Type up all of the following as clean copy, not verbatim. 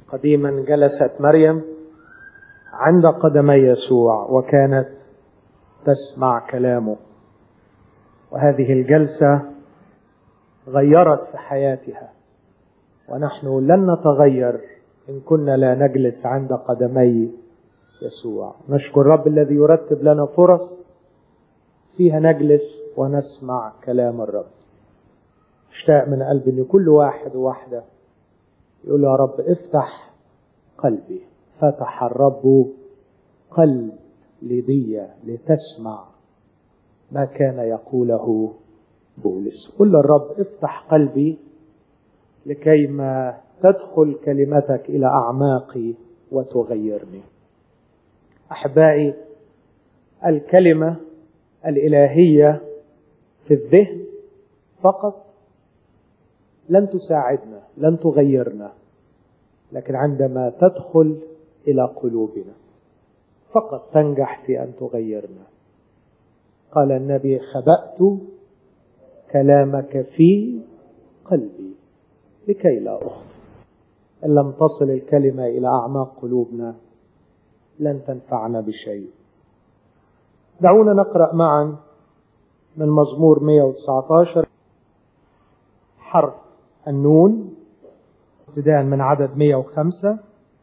قديما جلست مريم عند قدمي يسوع وكانت تسمع كلامه، وهذه الجلسة غيرت في حياتها، ونحن لن نتغير إن كنا لا نجلس عند قدمي يسوع. نشكر رب الذي يرتب لنا فرص فيها نجلس ونسمع كلام الرب. اشتاق من قلبي ان كل واحد وواحدة يقول يا رب افتح قلبي. فتح الرب قلب ليديا لتسمع ما كان يقوله بولس. قل للرب افتح قلبي لكي ما تدخل كلمتك إلى أعماقي وتغيرني. أحبائي، الكلمة الإلهية في الذهن فقط لن تساعدنا، لن تغيرنا، لكن عندما تدخل إلى قلوبنا فقط تنجح في أن تغيرنا. قال النبي: خبأت كلامك في قلبي لكي لا أخطئ. إن لم تصل الكلمة إلى أعماق قلوبنا لن تنفعنا بشيء. دعونا نقرأ معا من مزمور 119 حرف النون ابتداء من عدد 105.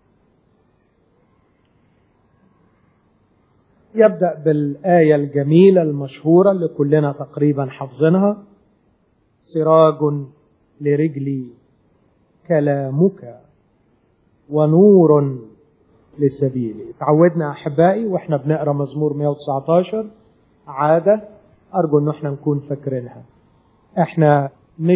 يبدأ بالآية الجميلة المشهورة اللي كلنا تقريبا حافظينها: سراج لرجلي كلامك ونور لسبيلي. تعودنا أحبائي وإحنا بنقرأ مزمور 119 عادة أرجو أن احنا نكون فاكرينها. احنا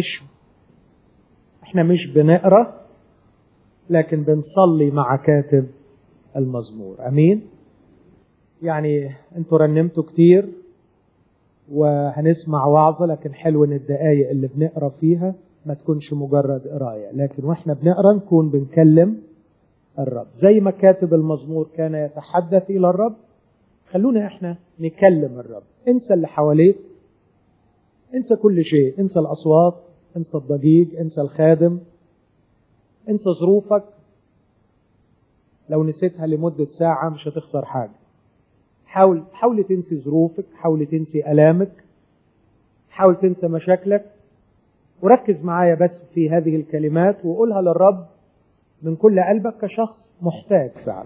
مش بنقرأ، لكن بنصلي مع كاتب المزمور. أمين؟ يعني انتوا رنمتوا كتير وهنسمع وعظة، لكن حلو ان الدقايق اللي بنقرأ فيها ما تكونش مجرد قراية، لكن واحنا بنقرأ نكون بنكلم الرب. زي ما كاتب المزمور كان يتحدث إلى الرب، خلونا احنا نكلم الرب. انسى اللي حواليك، انسى كل شيء، انسى الأصوات، انسى الضجيج، انسى الخادم، انسى ظروفك. لو نسيتها لمدة ساعة مش هتخسر حاجة. حاول تنسي ظروفك، حاول تنسي ألامك، حاول تنسى مشاكلك، وركز معايا بس في هذه الكلمات وقولها للرب من كل قلبك كشخص محتاج فعلا.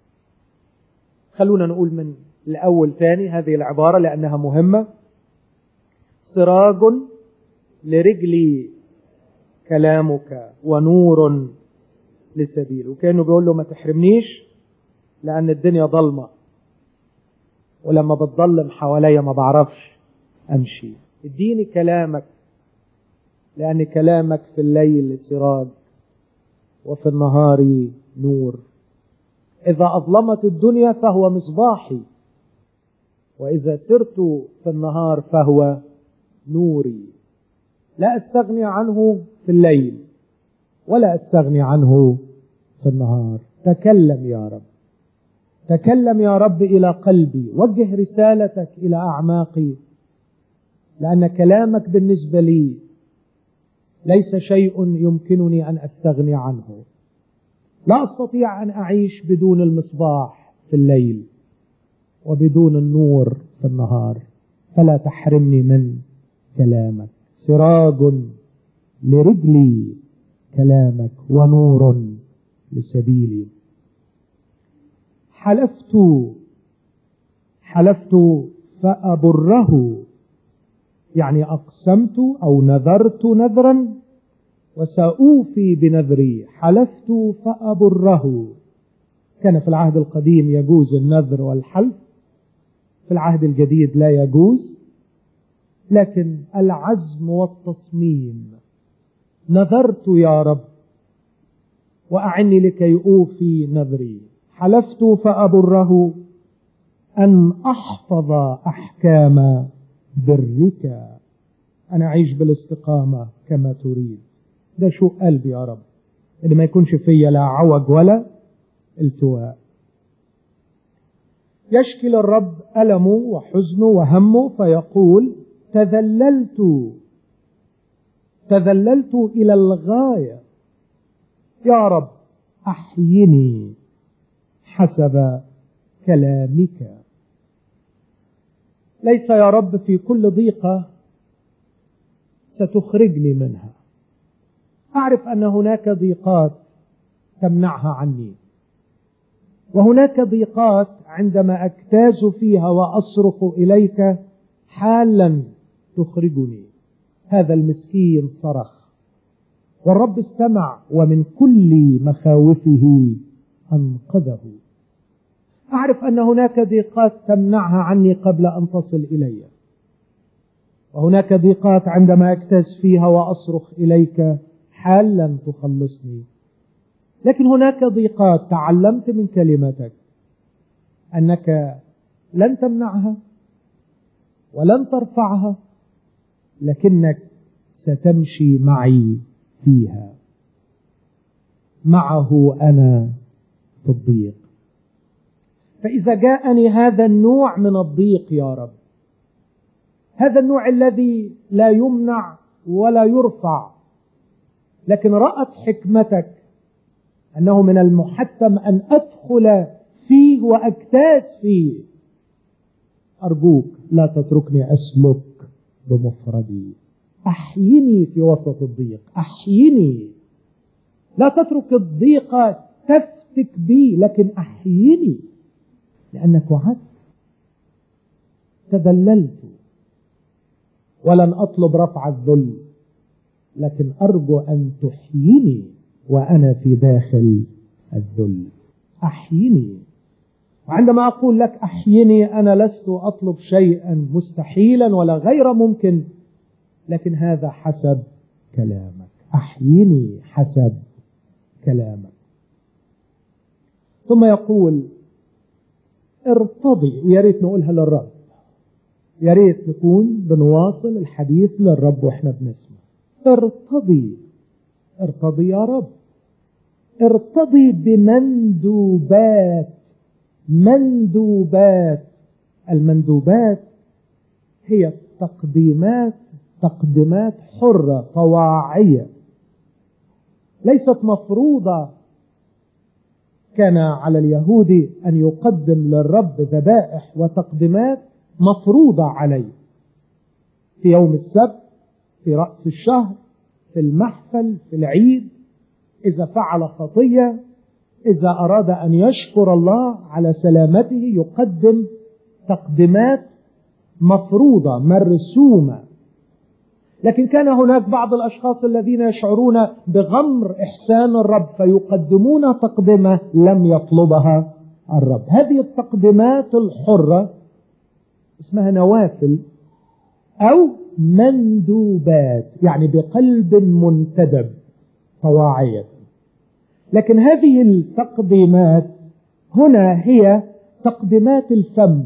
خلونا نقول من الأول تاني هذه العبارة لأنها مهمة: سراج لرجلي كلامك ونور لسبيل. وكأنه بيقول له ما تحرمنيش لأن الدنيا ضلمة، ولما بتضلم حواليا ما بعرفش أمشي. اديني كلامك لأن كلامك في الليل سراج وفي النهار نور. إذا أظلمت الدنيا فهو مصباحي، وإذا سرت في النهار فهو نوري. لا أستغني عنه في الليل ولا أستغني عنه في النهار. تكلم يا رب، تكلم يا رب إلى قلبي، وجه رسالتك إلى أعماقي، لأن كلامك بالنسبة لي ليس شيء يمكنني أن أستغني عنه. لا أستطيع أن أعيش بدون المصباح في الليل وبدون النور في النهار، فلا تحرمني من كلامك. سراج لرجلي كلامك ونور لسبيلي. حلفت فأبره، يعني أقسمت أو نذرت نذرا وسأوفي بنذري. حلفت فأبره. كان في العهد القديم يجوز النذر والحلف، في العهد الجديد لا يجوز، لكن العزم والتصميم. نذرت يا رب وأعني لكي أوفي نذري. حلفت فأبره أن أحفظ أحكام برك، أنا أعيش بالاستقامة كما تريد. ده شو قلبي يا رب، اللي ما يكونش فيا لا عوج ولا التواء. يشكي للرب ألمه وحزنه وهمه فيقول: تذللت إلى الغاية. يا رب أحيني حسب كلامك. ليس يا رب في كل ضيقة ستخرجني منها. أعرف أن هناك ضيقات تمنعها عني، وهناك ضيقات عندما أجتاز فيها وأصرخ إليك حالا تخرجني. هذا المسكين صرخ والرب استمع ومن كل مخاوفه أنقذه. أعرف أن هناك ضيقات تمنعها عني قبل أن تصل إلي، وهناك ضيقات عندما أجتاز فيها وأصرخ إليك حالا تخلصني. لكن هناك ضيقات تعلمت من كلمتك أنك لن تمنعها ولن ترفعها، لكنك ستمشي معي فيها. معه أنا في الضيق. فإذا جاءني هذا النوع من الضيق يا رب، هذا النوع الذي لا يمنع ولا يرفع، لكن رأت حكمتك أنه من المحتم أن أدخل فيه وأجتاز فيه، أرجوك لا تتركني أسلك بمفردي. أحيني في وسط الضيق، أحيني. لا تترك الضيق تفتك بي، لكن أحيني، لأنك وعدت. تذللت ولن أطلب رفع الذل، لكن أرجو أن تحييني وأنا في داخل الذل. أحييني. وعندما أقول لك أحييني، أنا لست أطلب شيئا مستحيلا ولا غير ممكن، لكن هذا حسب كلامك. أحييني حسب كلامك. ثم يقول ارتضي، ويا ريت نقولها للرب، يا ريت نكون بنواصل الحديث للرب واحنا بنسمع. ارتضي، ارتضي يا رب، ارتضي بمندوبات. مندوبات، المندوبات هي تقديمات حرة طواعية، ليست مفروضة. كان على اليهودي أن يقدم للرب ذبائح وتقديمات مفروضة عليه في يوم السبت، في رأس الشهر، في المحفل، في العيد، إذا فعل خطية، إذا أراد أن يشكر الله على سلامته، يقدم تقديمات مفروضة مرسومة. لكن كان هناك بعض الأشخاص الذين يشعرون بغمر إحسان الرب فيقدمون تقدمة لم يطلبها الرب. هذه التقدمات الحرة اسمها نوافل أو مندوبات، يعني بقلب منتدب طواعية. لكن هذه التقديمات هنا هي تقديمات الفم،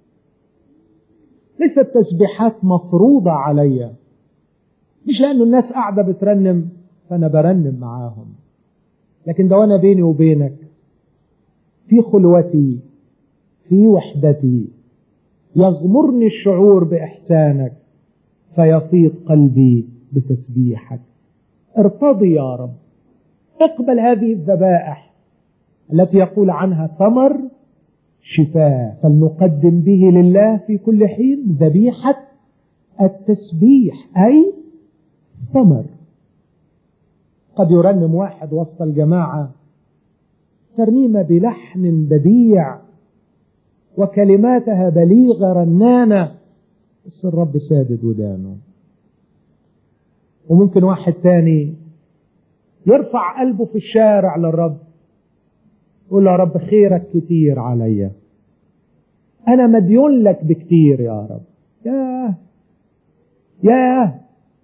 ليست تسبيحات مفروضة علي، مش لأنه الناس قاعدة بترنم فأنا برنم معاهم، لكن ده وأنا بيني وبينك في خلوتي، في وحدتي، يغمرني الشعور بإحسانك فيفيض قلبي بتسبيحك. ارتضي يا رب، اقبل هذه الذبائح التي يقول عنها ثمر شفاء، فلنقدم به لله في كل حين ذبيحة التسبيح، أي ثمر. قد يرنم واحد وسط الجماعة ترنيمة بلحن بديع وكلماتها بليغة رنانة، بس الرب سادد ودانه. وممكن واحد تاني يرفع قلبه في الشارع للرب، يقول له يا رب خيرك كتير عليا، أنا مديون لك بكتير يا رب. ياه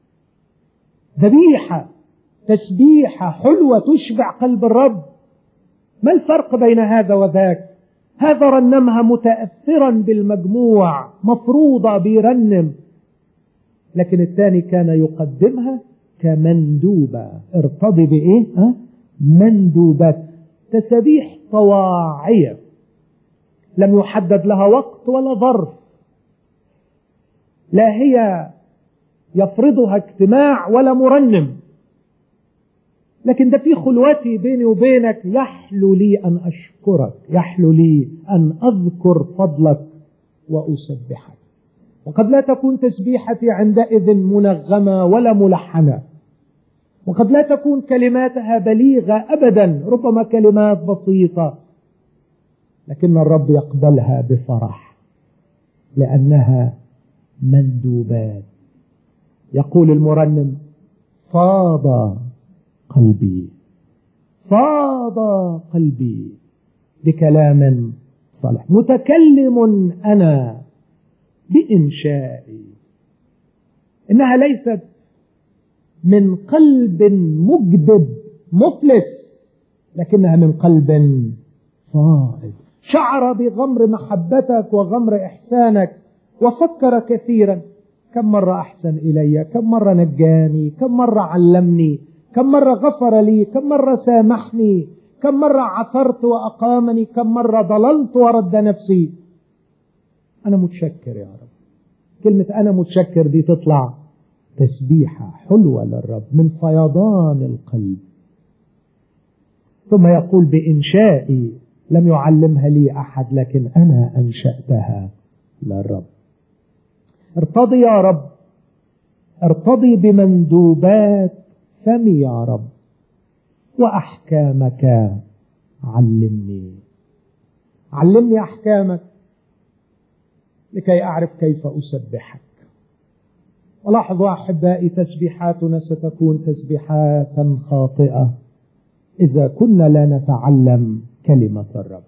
ذبيحة تسبيحة حلوة تشبع قلب الرب. ما الفرق بين هذا وذاك؟ هذا رنمها متأثرا بالمجموع، مفروضة بيرنم، لكن الثاني كان يقدمها كمندوبة. ارتضي بإيه؟ مندوبات، تسبيح طواعية لم يحدد لها وقت ولا ظرف، لا هي يفرضها اجتماع ولا مرنم، لكن ده في خلوتي بيني وبينك يحلو لي أن أشكرك، يحلو لي أن أذكر فضلك وأسبحك. وقد لا تكون تسبيحتي عندئذ منغمة ولا ملحنة، وقد لا تكون كلماتها بليغة أبدا، ربما كلمات بسيطة، لكن الرب يقبلها بفرح لأنها مندوبات. يقول المرنم: فاض قلبي، فاض قلبي بكلام صالح، متكلم أنا بإنشائي. إنها ليست من قلب مجدب مفلس، لكنها من قلب فائض، شعر بغمر محبتك وغمر إحسانك وفكر كثيرا: كم مرة أحسن إلي، كم مرة نجاني، كم مرة علمني، كم مرة غفر لي، كم مرة سامحني، كم مرة عثرت وأقامني، كم مرة ضللت ورد نفسي. أنا متشكر يا رب. كلمة أنا متشكر دي تطلع تسبيحة حلوة للرب من فيضان القلب. ثم يقول: بإنشائي لم يعلمها لي أحد، لكن أنا أنشأتها للرب. ارتضي يا رب، ارتضي بمندوبات فمي يا رب، وأحكامك علمني. علمني أحكامك لكي أعرف كيف أسبحك. ولاحظوا أحبائي، تسبيحاتنا ستكون تسبيحات خاطئة إذا كنا لا نتعلم كلمة الرب.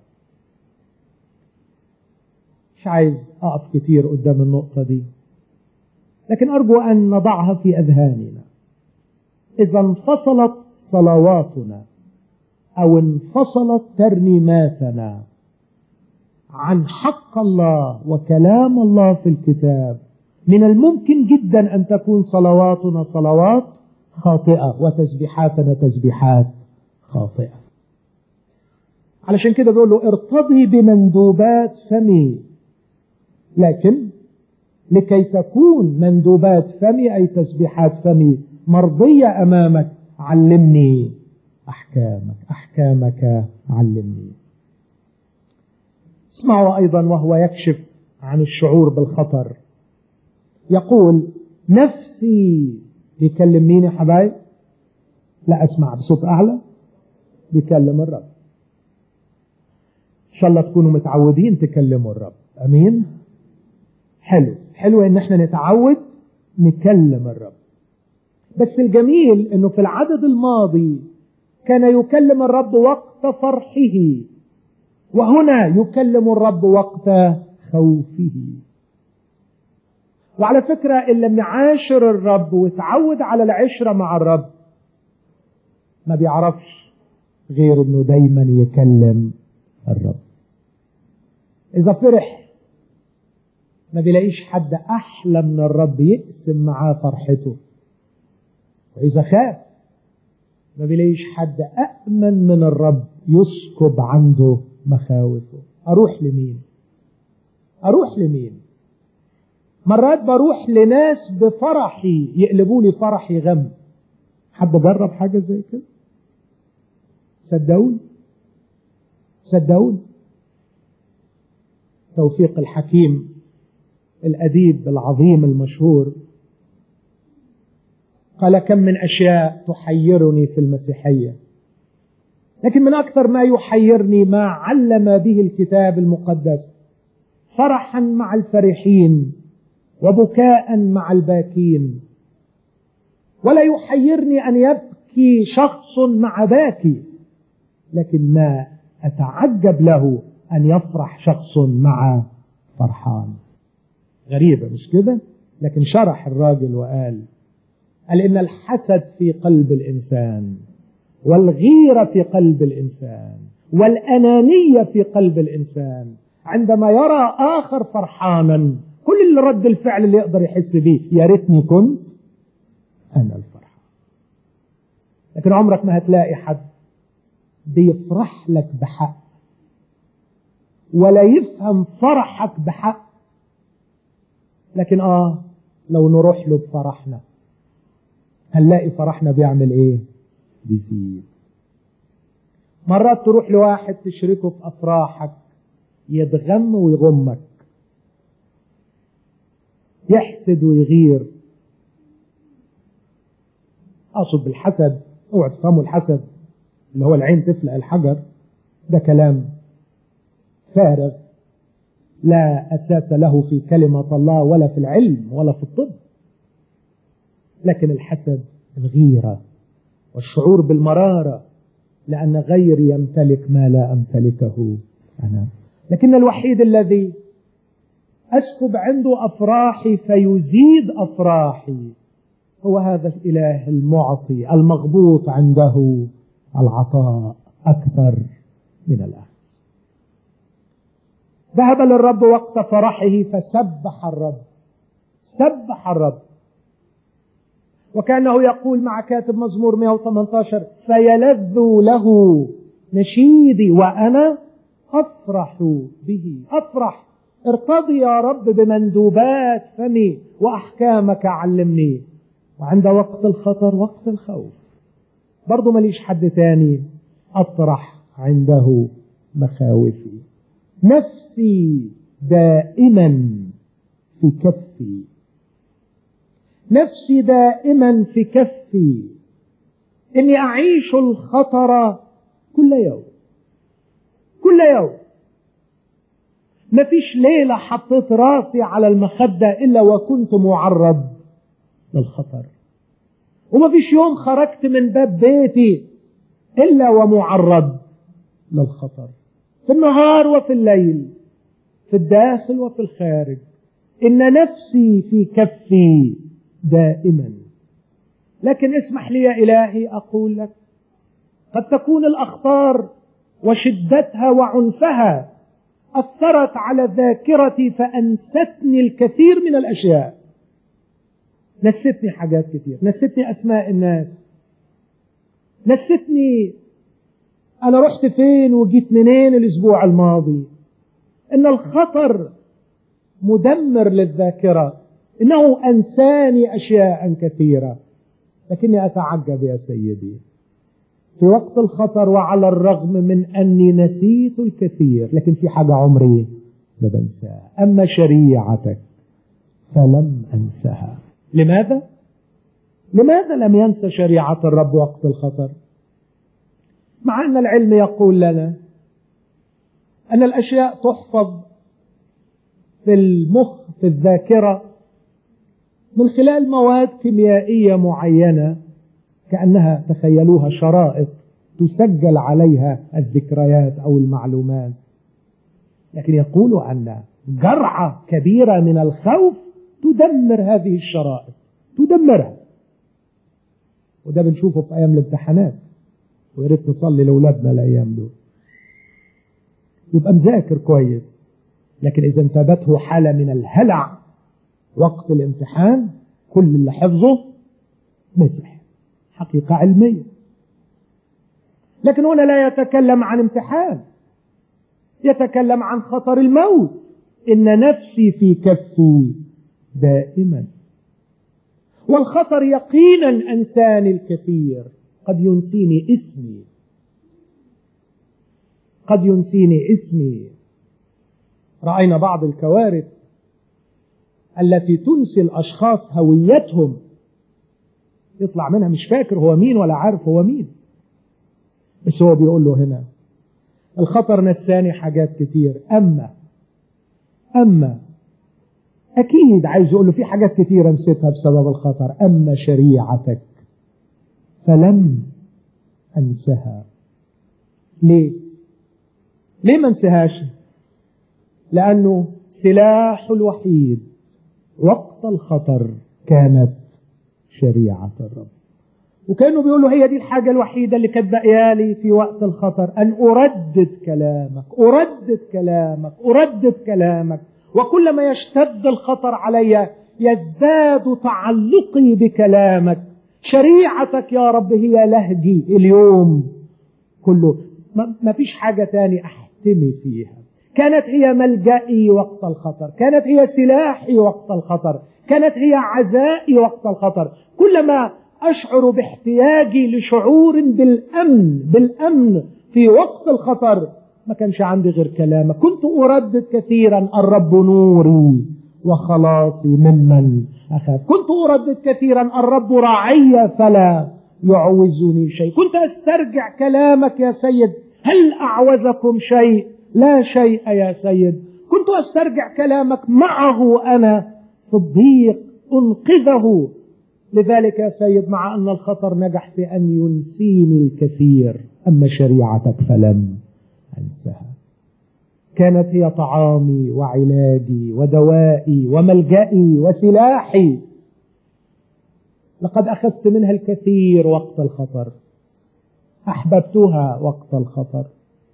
مش عايز أقف كتير قدام النقطة دي، لكن أرجو أن نضعها في أذهاننا. إذا انفصلت صلواتنا أو انفصلت ترنيماتنا عن حق الله وكلام الله في الكتاب، من الممكن جدا أن تكون صلواتنا صلوات خاطئة وتسبيحاتنا تسبيحات خاطئة. علشان كده بيقول له: ارتضي بمندوبات فمي، لكن لكي تكون مندوبات فمي أي تسبيحات فمي مرضية أمامك، علمني أحكامك، أحكامك علمني. اسمعوا أيضا وهو يكشف عن الشعور بالخطر، يقول: نفسي. بيكلم مين يا حبايب؟ لا أسمع بصوت أعلى. بيكلم الرب. إن شاء الله تكونوا متعودين تكلموا الرب. أمين. حلو إن احنا نتعود نكلم الرب. بس الجميل إنه في العدد الماضي كان يكلم الرب وقت فرحه، وهنا يكلم الرب وقت خوفه. وعلى فكرة اللي معاشر الرب وتعود على العشرة مع الرب ما بيعرفش غير انه دايما يكلم الرب. اذا فرح ما بيلاقيش حد احلى من الرب يقسم معاه فرحته، واذا خاف ما بيلاقيش حد أأمن من الرب يسكب عنده مخاوفه. أروح لمين؟ مرات بروح لناس بفرحي يقلبوا لي فرحي غم. حد جرب حاجة زي كده؟ صدقوني. توفيق الحكيم الأديب العظيم المشهور قال: كم من أشياء تحيرني في المسيحية، لكن من أكثر ما يحيرني ما علم به الكتاب المقدس، فرحا مع الفرحين وبكاء مع الباكين. ولا يحيرني أن يبكي شخص مع باكي، لكن ما أتعجب له أن يفرح شخص مع فرحان. غريبة مش كده؟ لكن شرح الراجل وقال إن الحسد في قلب الإنسان، والغيرة في قلب الإنسان، والأنانية في قلب الإنسان، عندما يرى آخر فرحانا كل اللي رد الفعل اللي يقدر يحس به: يا ريتني كنت أنا الفرحان. لكن عمرك ما هتلاقي حد بيفرح لك بحق ولا يفهم فرحك بحق. لكن لو نروح له بفرحنا هنلاقي فرحنا بيعمل ايه؟ بيزيد. مرات تروح لواحد تشركه في أفراحك يتغم ويغمك، يحسد ويغير. أقصد بالحسد، اوعى تفهموا الحسد اللي هو العين تفلق الحجر، ده كلام فارغ لا أساس له في كلمة الله ولا في العلم ولا في الطب. لكن الحسد الغيرة والشعور بالمرارة لأن غيري يمتلك ما لا أمتلكه أنا. لكن الوحيد الذي أسكب عنده أفراحي فيزيد أفراحي هو هذا الإله المعطي المغبوط عنده العطاء أكثر من الأخذ. ذهب للرب وقت فرحه فسبح الرب، سبح الرب، وكأنه يقول مع كاتب مزمور 118 فيلذ له نشيدي وأنا أفرح به. أفرح، ارتضي يا رب بمندوبات فمي وأحكامك علمني. وعند وقت الخطر وقت الخوف برضو ماليش حد تاني أطرح عنده مخاوفي. نفسي دائما في كفي، نفسي دائما في كفي، إني أعيش الخطر كل يوم، كل يوم. ما فيش ليلة حطيت راسي على المخدة إلا وكنت معرض للخطر، وما فيش يوم خرجت من باب بيتي إلا ومعرض للخطر، في النهار وفي الليل، في الداخل وفي الخارج. إن نفسي في كفي دائما. لكن اسمح لي يا إلهي أقول لك، قد تكون الأخطار وشدتها وعنفها أثرت على ذاكرتي فأنستني الكثير من الأشياء. نستني حاجات كثير، نستني أسماء الناس، نستني أنا رحت فين وجيت منين الأسبوع الماضي. إن الخطر مدمر للذاكرة، إنه أنساني أشياء كثيرة. لكني أتعجب يا سيدي في وقت الخطر وعلى الرغم من أني نسيت الكثير لكن في حاجة عمري ما بنساها، أما شريعتك فلم أنسها. لماذا؟ لماذا لم ينسى شريعة الرب وقت الخطر؟ مع أن العلم يقول لنا أن الأشياء تحفظ في المخ في الذاكرة من خلال مواد كيميائية معينة كأنها تخيلوها شرائط تسجل عليها الذكريات أو المعلومات. لكن يقولوا أن جرعة كبيرة من الخوف تدمر هذه الشرائط، تدمرها. وده بنشوفه في أيام الامتحانات، وياريت نصلي لأولادنا الأيام دول يبقى مذاكر كويس، لكن إذا انتابته حالة من الهلع وقت الامتحان كل اللي حفظه مسح. حقيقة علمية. لكن هنا لا يتكلم عن امتحان، يتكلم عن خطر الموت. إن نفسي في كفي دائما. والخطر يقينا أنساني الكثير، قد ينسيني اسمي، قد ينسيني اسمي. رأينا بعض الكوارث التي تنسي الأشخاص هويتهم، يطلع منها مش فاكر هو مين ولا عارف هو مين. بس هو بيقول له هنا الخطر نساني حاجات كتير، أما أكيد عايز يقول له في حاجات كتيرة نسيتها بسبب الخطر، أما شريعتك فلم أنسها. ليه ما انسهاش؟ لأنه سلاح الوحيد وقت الخطر كانت شريعة الرب. وكانوا بيقولوا هي دي الحاجة الوحيدة اللي كانت باقيالي في وقت الخطر، أن أردد كلامك، أردد كلامك، أردد كلامك. وكلما يشتد الخطر علي يزداد تعلقي بكلامك. شريعتك يا رب هي لهجي اليوم كله، ما فيش حاجة تاني أحتمي فيها. كانت هي ملجئي وقت الخطر، كانت هي سلاحي وقت الخطر، كانت هي عزائي وقت الخطر. كلما أشعر باحتياجي لشعور بالأمن في وقت الخطر، ما كانش عندي غير كلامك. كنت أردد كثيرا الرب نوري وخلاصي ممن أخاف. كنت أردد كثيرا الرب راعي فلا يعوزني شيء. كنت أسترجع كلامك يا سيد، هل أعوزكم شيء؟ لا شيء يا سيد. كنت أسترجع كلامك، معه أنا في الضيق أنقذه. لذلك يا سيد مع أن الخطر نجح في أن ينسيني الكثير، أما شريعتك فلم أنسها. كانت هي طعامي وعلاجي ودوائي وملجئي وسلاحي. لقد أخذت منها الكثير وقت الخطر، أحببتها وقت الخطر،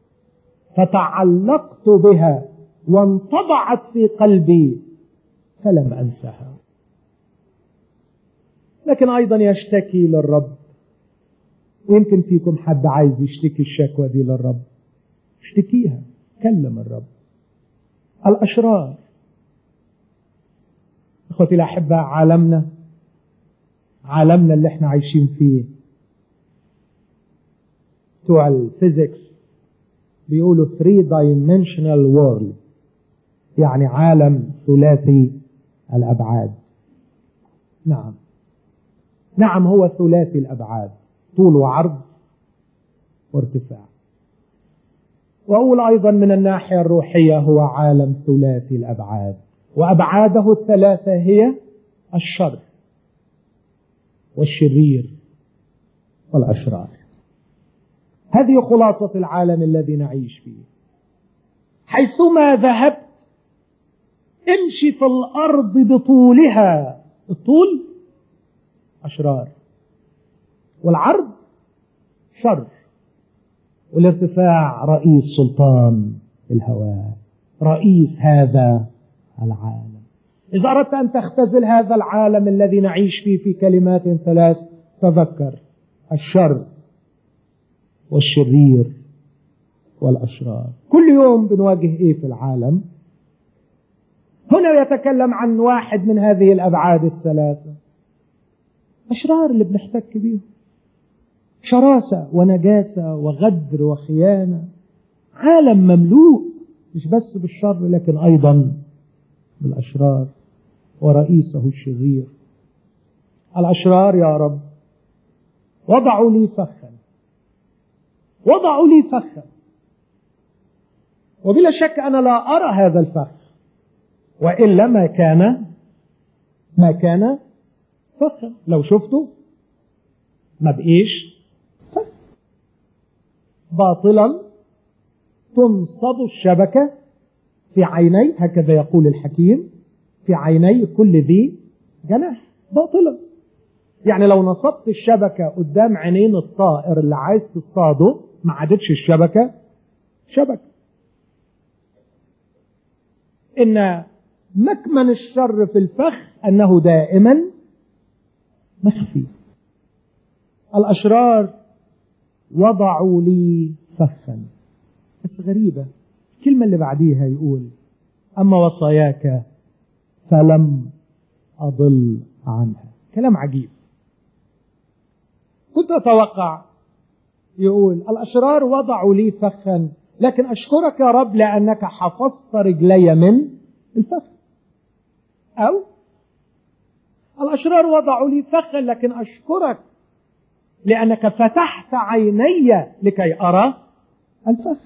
فتعلقت بها وانطبعت في قلبي فلم أنسها. لكن أيضا يشتكي للرب، ويمكن فيكم حد عايز يشتكي الشكوى دي للرب، اشتكيها، كلم الرب. الأشرار، اخوتي الأحباء، عالمنا اللي احنا عايشين فيه، بتوع الفيزيكس بيقولوا 3-dimensional world، يعني عالم ثلاثي الأبعاد. نعم هو ثلاثي الأبعاد، طول وعرض وارتفاع. وأقول أيضا من الناحية الروحية هو عالم ثلاثي الأبعاد، وأبعاده الثلاثة هي الشر والشرير والأشرار. هذه خلاصة العالم الذي نعيش فيه. حيثما ذهبت امشي في الأرض بطولها، الطول أشرار، والعرض شر، والارتفاع رئيس سلطان الهواء، رئيس هذا العالم. إذا أردت أن تختزل هذا العالم الذي نعيش فيه في كلمات ثلاث، تذكر الشر والشرير والأشرار. كل يوم بنواجه إيه في العالم؟ هنا يتكلم عن واحد من هذه الأبعاد الثلاثة، أشرار اللي بنحتك بيهم، شراسة ونجاسة وغدر وخيانة. عالم مملوء مش بس بالشر لكن أيضا بالأشرار، ورئيسه الشرير. الأشرار يا رب وضعوا لي فخا، وبلا شك أنا لا أرى هذا الفخ، وإلا ما كان فخا. لو شفته ما بقيش فخ. باطلا تنصب الشبكة في عيني، هكذا يقول الحكيم، في عيني كل ذي جناح. باطلا يعني لو نصبت الشبكة قدام عينين الطائر اللي عايز تصطاده، ما عادتش الشبكة شبكة. إن مكمن الشر في الفخ أنه دائما مخفي. الأشرار وضعوا لي فخا. بس غريبة الكلمة اللي بعديها، يقول أما وصاياك فلم أضل عنها. كلام عجيب. كنت أتوقع يقول الأشرار وضعوا لي فخا، لكن أشكرك يا رب لأنك حفظت رجلي من الفخ. أو الأشرار وضعوا لي فخا لكن أشكرك لأنك فتحت عيني لكي أرى الفخ.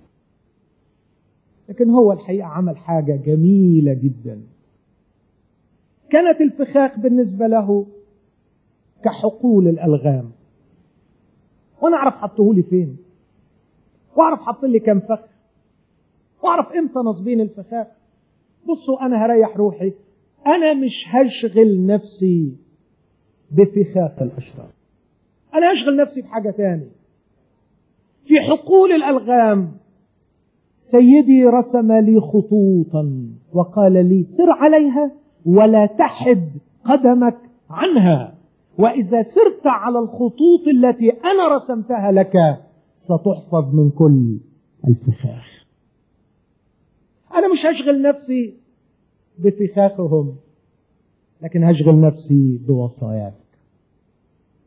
لكن هو الحقيقة عمل حاجة جميلة جدا. كانت الفخاخ بالنسبة له كحقول الألغام، وأنا أعرف حطه لي فين، وأعرف حط لي كم فخ، وأعرف إمتى نصبين الفخاخ. بصوا أنا هريح روحي، أنا مش هشغل نفسي بفخاخ الأشرار، أنا هشغل نفسي بحاجة تاني. في حقول الألغام سيدي رسم لي خطوطا وقال لي سر عليها ولا تحد قدمك عنها، وإذا سرت على الخطوط التي أنا رسمتها لك ستحفظ من كل الفخاخ. أنا مش هشغل نفسي بفخاخهم، لكن هشغل نفسي بوصاياك.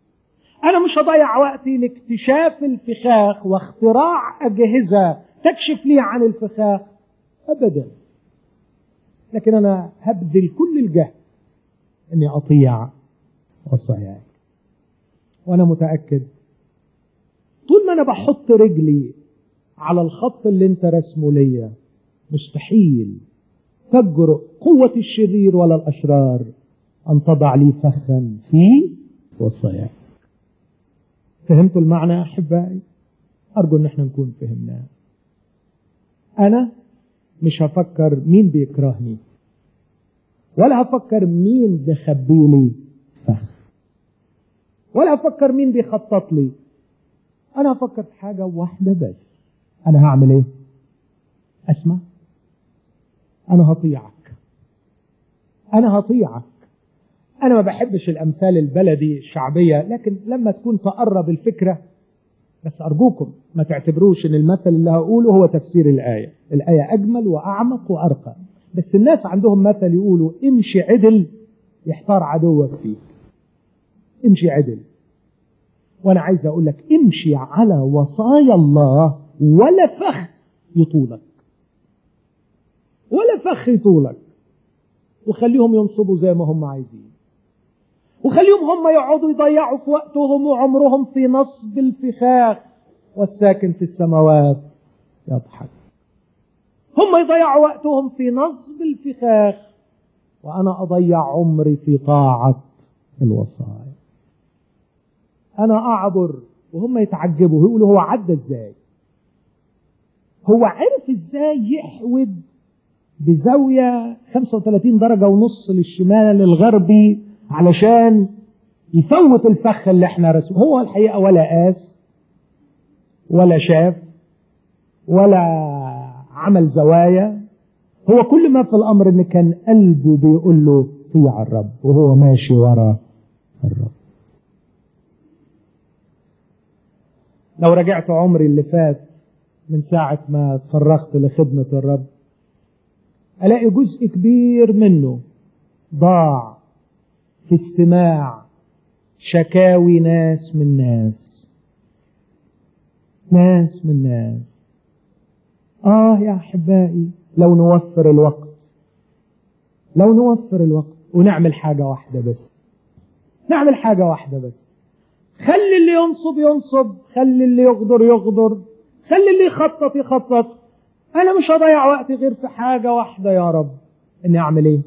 أنا مش هضيع وقتي لاكتشاف الفخاخ واختراع أجهزة تكشف لي عن الفخاخ أبدا، لكن أنا هبذل كل الجهد أني أطيع وصاياك. وأنا متأكد طول ما أنا بحط رجلي على الخط اللي أنت رسمه ليا مستحيل تجرؤ قوة الشرير ولا الأشرار أن تضع لي فخا في وصاياك. فهمتوا المعنى يا أحبائي؟ أرجو أن احنا نكون فهمناه. أنا مش هفكر مين بيكرهني، ولا هفكر مين بيخبي لي فخ، ولا هفكر مين بيخطط لي. أنا هفكر في حاجة واحدة بس، أنا هعمل إيه؟ أسمع، أنا هطيعك، أنا هطيعك. أنا ما بحبش الأمثال البلدي الشعبية، لكن لما تكون تقرب الفكرة، بس أرجوكم ما تعتبروش إن المثل اللي هقوله هو تفسير الآية. الآية أجمل وأعمق وأرقى، بس الناس عندهم مثل يقولوا امشي عدل يحتار عدوك فيك. امشي عدل. وأنا عايز أقول لك امشي على وصايا الله، ولا فخ يطولك، ولا فخ يطولك، وخليهم ينصبوا زي ما هم عايزين، وخليهم هم يقعدوا يضيعوا في وقتهم وعمرهم في نصب الفخاخ، والساكن في السماوات يضحك. هم يضيعوا وقتهم في نصب الفخاخ، وأنا أضيع عمري في طاعة الوصايا. أنا أعبر وهم يتعجبوا، يقولوا هو عدى إزاي؟ هو عرف إزاي يحود بزاوية 35 درجة ونص للشمال الغربي علشان يفوت الفخ اللي احنا رسمه؟ هو الحقيقة ولا قاس ولا شاف ولا عمل زوايا. هو كل ما في الأمر ان كان قلبه بيقول له طيع الرب، وهو ماشي ورا الرب. لو رجعت عمري اللي فات من ساعة ما تفرغت لخدمة الرب، ألاقي جزء كبير منه ضاع في استماع شكاوي ناس من ناس من ناس. يا أحبائي، لو نوفر الوقت، ونعمل حاجة واحدة بس، خلي اللي ينصب، خلي اللي يغدر، خلي اللي يخطط. أنا مش هضيع وقتي غير في حاجة واحدة يا رب، إني أعمل إيه؟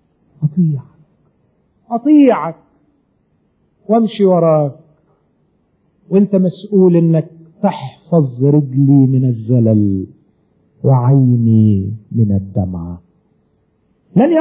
أطيعك وامشي وراك، وانت مسؤول انك تحفظ رجلي من الزلل وعيني من الدمعة. لن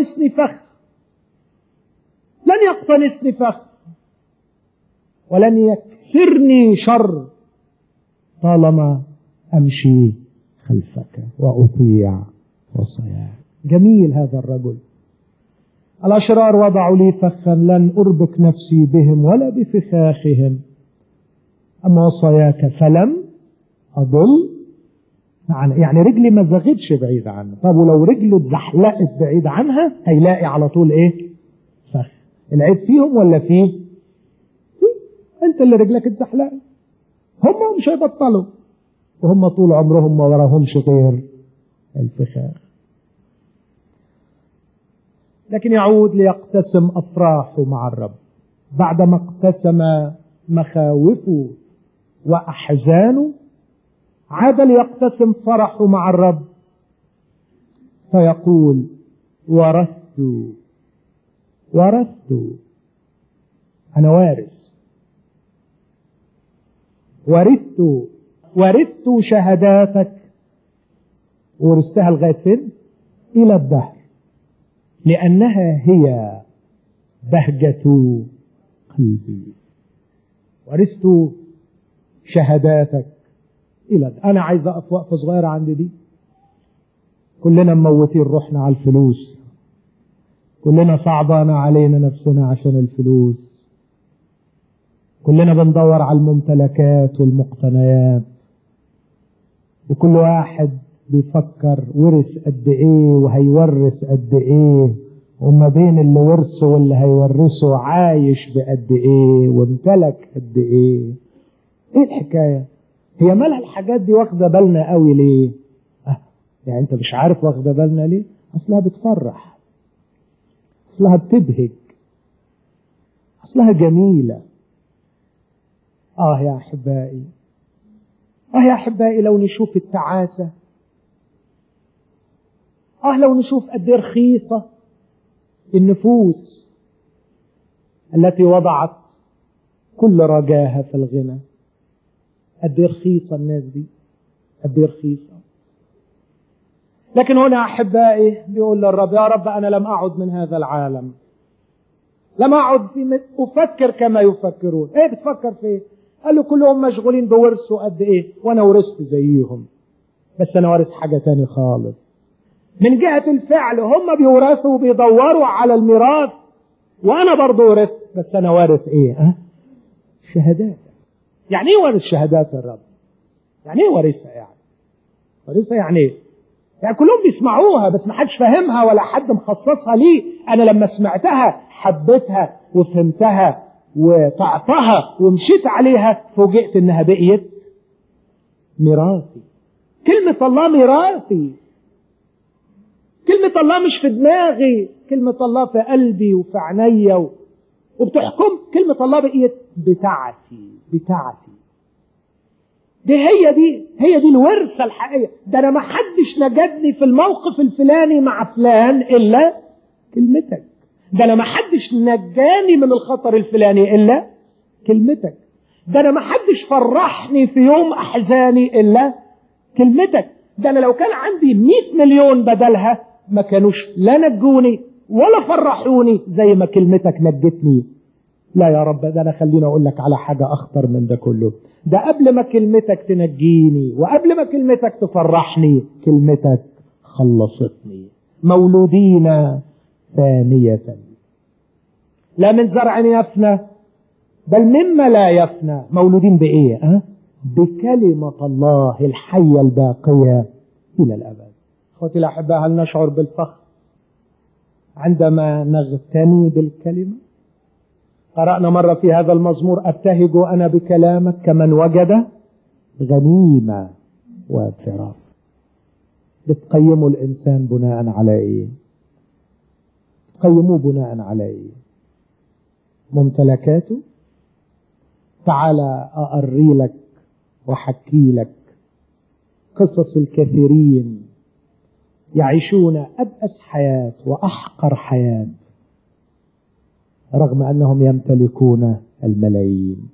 يقتنسني فخ ولن يكسرني شر طالما أمشي خلفك وأطيع وصاياك. جميل هذا الرجل. الأشرار وضعوا لي فخا، لن أربك نفسي بهم ولا بفخاخهم، أما وصاياك فلم أضل. يعني رجلي ما زغتش بعيد عنه. طب ولو رجله اتزحلقت بعيد عنها هيلاقي على طول ايه؟ فخ. العيب فيهم ولا فيه؟ انت اللي رجلك اتزحلقت. هم مش هيبطلوا، وهم طول عمرهم ما وراهمش غير الفخاخ. لكن يعود ليقتسم أفراحه مع الرب بعدما اقتسم مخاوفه وأحزانه. عاد ليقتسم فرحه مع الرب فيقول ورثت. أنا ورثت شهاداتك. ورثتها لغاية فين؟ إلى الدهر، لأنها هي بهجة قلبي. ورثت شهاداتك إلى الدهر. أنا عايز أقف وقفة صغيرة عند دي. كلنا مموتين روحنا على الفلوس، كلنا صعبان علينا نفسنا عشان الفلوس، كلنا بندور على الممتلكات والمقتنيات، وكل واحد بيفكر ورث قد ايه وهيورث قد ايه وما بين اللي ورثه واللي هيورثه عايش بقد ايه وامتلك قد ايه. ايه الحكاية؟ هي مالها الحاجات دي واخدة بالنا قوي ليه؟ يعني انت مش عارف واخدة بالنا ليه؟ اصلها بتفرح، اصلها بتبهج، اصلها جميلة. يا احبائي، يا احبائي، لو نشوف التعاسة، لو نشوف قد ايه رخيصة النفوس التي وضعت كل رجاها في الغنى. قد ايه رخيصة الناس دي، قد ايه رخيصة. لكن هنا احبائي بيقول للرب: يا رب انا لم اعد من هذا العالم، لم اعد افكر كما يفكرون. ايه بتفكر في ايه؟ قال له كلهم مشغولين بورثوا قد ايه، وانا ورثت زيهم، بس انا وارث حاجة تاني خالص. من جهة الفعل هم بيورثوا وبيدوروا على الميراث، وانا برضو ورثت، بس انا وارث ايه؟ شهادات. يعني ايه وارث شهادات الرب؟ يعني ايه وارثها؟ يعني وارثها يعني ايه؟ يعني كلهم بيسمعوها بس ما حدش فاهمها ولا حد مخصصها ليه. انا لما سمعتها حبيتها وفهمتها وطعتها ومشيت عليها، فوجئت انها بقيت ميراثي. كلمة الله ميراثي. كلمة الله مش في دماغي، كلمة الله في قلبي وفي عينيا وبتحكم. كلمة الله بقيت بتاعتي. هي دي الورثة الحقيقية. ده انا ما حدش نجدني في الموقف الفلاني مع فلان الا كلمتك. ده انا ما حدش نجاني من الخطر الفلاني الا كلمتك. ده انا ما حدش فرحني في يوم احزاني الا كلمتك. ده انا لو كان عندي 100 مليون بدلها ما كانوش لا نجوني ولا فرحوني زي ما كلمتك نجتني. لا يا رب، ده انا خليني اقول لك على حاجة اخطر من ده كله. ده قبل ما كلمتك تنجيني وقبل ما كلمتك تفرحني، كلمتك خلصتني. مولودين ثانية، لا من زرع يفنى بل مما لا يفنى. مولودين بايه؟ بكلمة الله الحية الباقية الى الابد. اخوتي الاحباء، هل نشعر بالفخر عندما نغتني بالكلمة؟ قرأنا مرة في هذا المزمور: أبتهج أنا بكلامك كمن وجد غنيمة وفراغ. بتقيموا الإنسان بناء على إيه؟ تقيموه بناء على إيه؟ ممتلكاته؟ تعال أقري لك وحكي لك قصص الكثيرين يعيشون أبأس حياة وأحقر حياة رغم أنهم يمتلكون الملايين.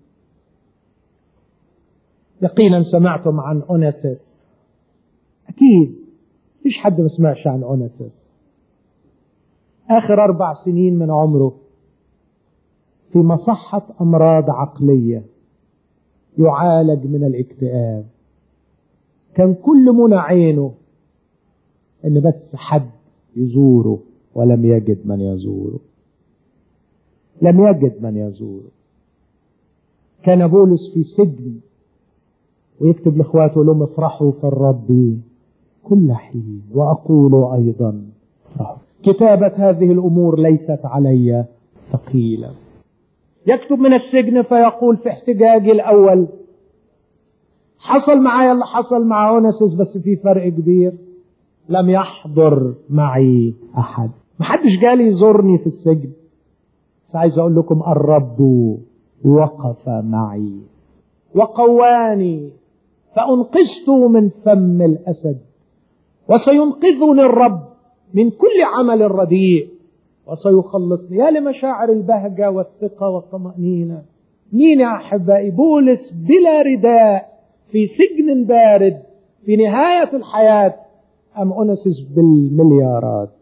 يقينا سمعتم عن أوناسيس، أكيد فيش حد ما سمعش عن أوناسيس. آخر 4 سنين من عمره في مصحة أمراض عقلية يعالج من الاكتئاب. كان كل منى عينه إن بس حد يزوره، ولم يجد من يزوره. لم يجد من يزوره. كان بولس في سجن ويكتب لاخواته لهم: افرحوا في الرب كل حين وأقول أيضا افرحوا. كتابة هذه الأمور ليست علي ثقيلة. يكتب من السجن فيقول في احتجاجي الأول: حصل معايا اللي حصل مع أوناسيس، بس في فرق كبير، لم يحضر معي أحد، محدش جالي يزورني في السجن. بس عايز أقول لكم: الرب وقف معي وقواني فأنقذت من فم الأسد، وسينقذني الرب من كل عمل رديء وسيخلصني. يا لمشاعر البهجة والثقة والطمأنينة. مين يا أحبائي؟ بولس بلا رداء في سجن بارد في نهاية الحياة، أم أوناسيس بالمليارات.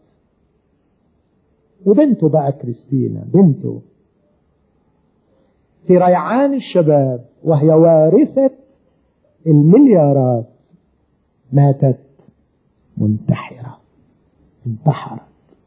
وبنته بقى كريستينا، بنته في ريعان الشباب وهي وارثة المليارات ماتت منتحرة. انتحرت.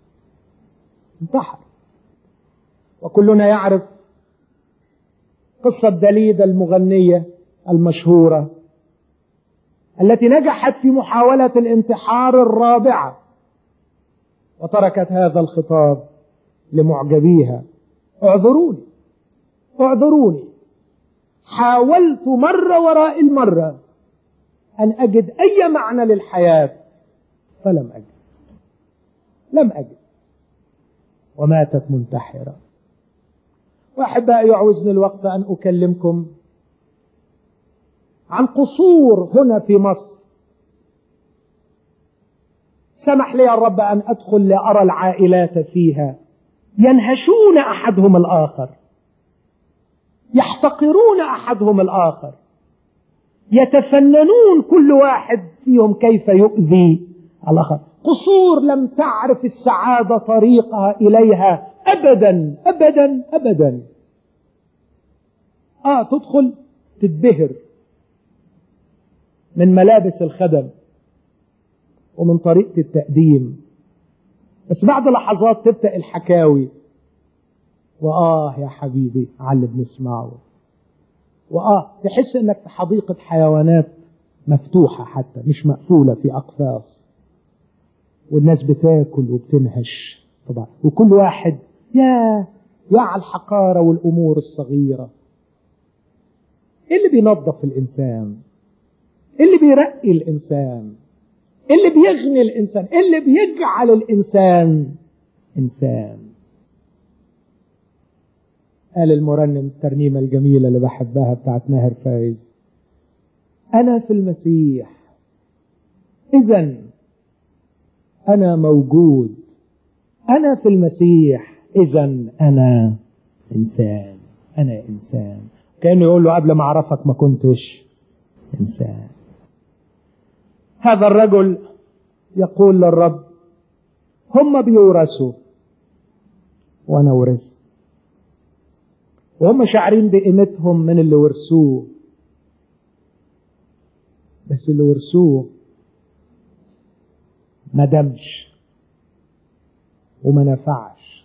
وكلنا يعرف قصة داليدا المغنية المشهورة التي نجحت في محاولة الانتحار الرابعة، وتركت هذا الخطاب لمعجبيها. اعذروني اعذروني، حاولت مرة وراء المرة أن أجد أي معنى للحياة فلم أجد، لم أجد، وماتت منتحرة. وأحبائي، يعوزني الوقت أن أكلمكم عن قصور هنا في مصر. سمح لي الرب أن أدخل لأرى العائلات فيها ينهشون أحدهم الآخر، يحتقرون أحدهم الآخر، يتفننون كل واحد فيهم كيف يؤذي الآخر. قصور لم تعرف السعادة طريقها إليها أبدا أبدا أبدا. تدخل تتبهر من ملابس الخدم ومن طريقة التقديم، بس بعد لحظات تبدأ الحكاوي، يا حبيبي على اللي بنسمعه، تحس انك في حديقة حيوانات مفتوحة حتى مش مقفولة في أقفاص، والناس بتاكل وبتنهش طبعا، وكل واحد يا على الحقارة والأمور الصغيرة. إيه اللي بينظف الإنسان؟ إيه اللي بيرقي الإنسان؟ إيه اللي بيغني الإنسان؟ إيه اللي بيجعل الإنسان إنسان؟ قال المرنم الترنيمة الجميلة اللي بحبها بتاعت ماهر فايز: أنا في المسيح إذن أنا موجود، أنا في المسيح إذن أنا إنسان، أنا إنسان. كأنه يقول له قبل ما أعرفك ما كنتش إنسان. هذا الرجل يقول للرب: هم بيورثوا وأنا ورثت، وهم شاعرين بقيمتهم من اللي ورثوه، بس اللي ورثوه ما دمش وما نفعش،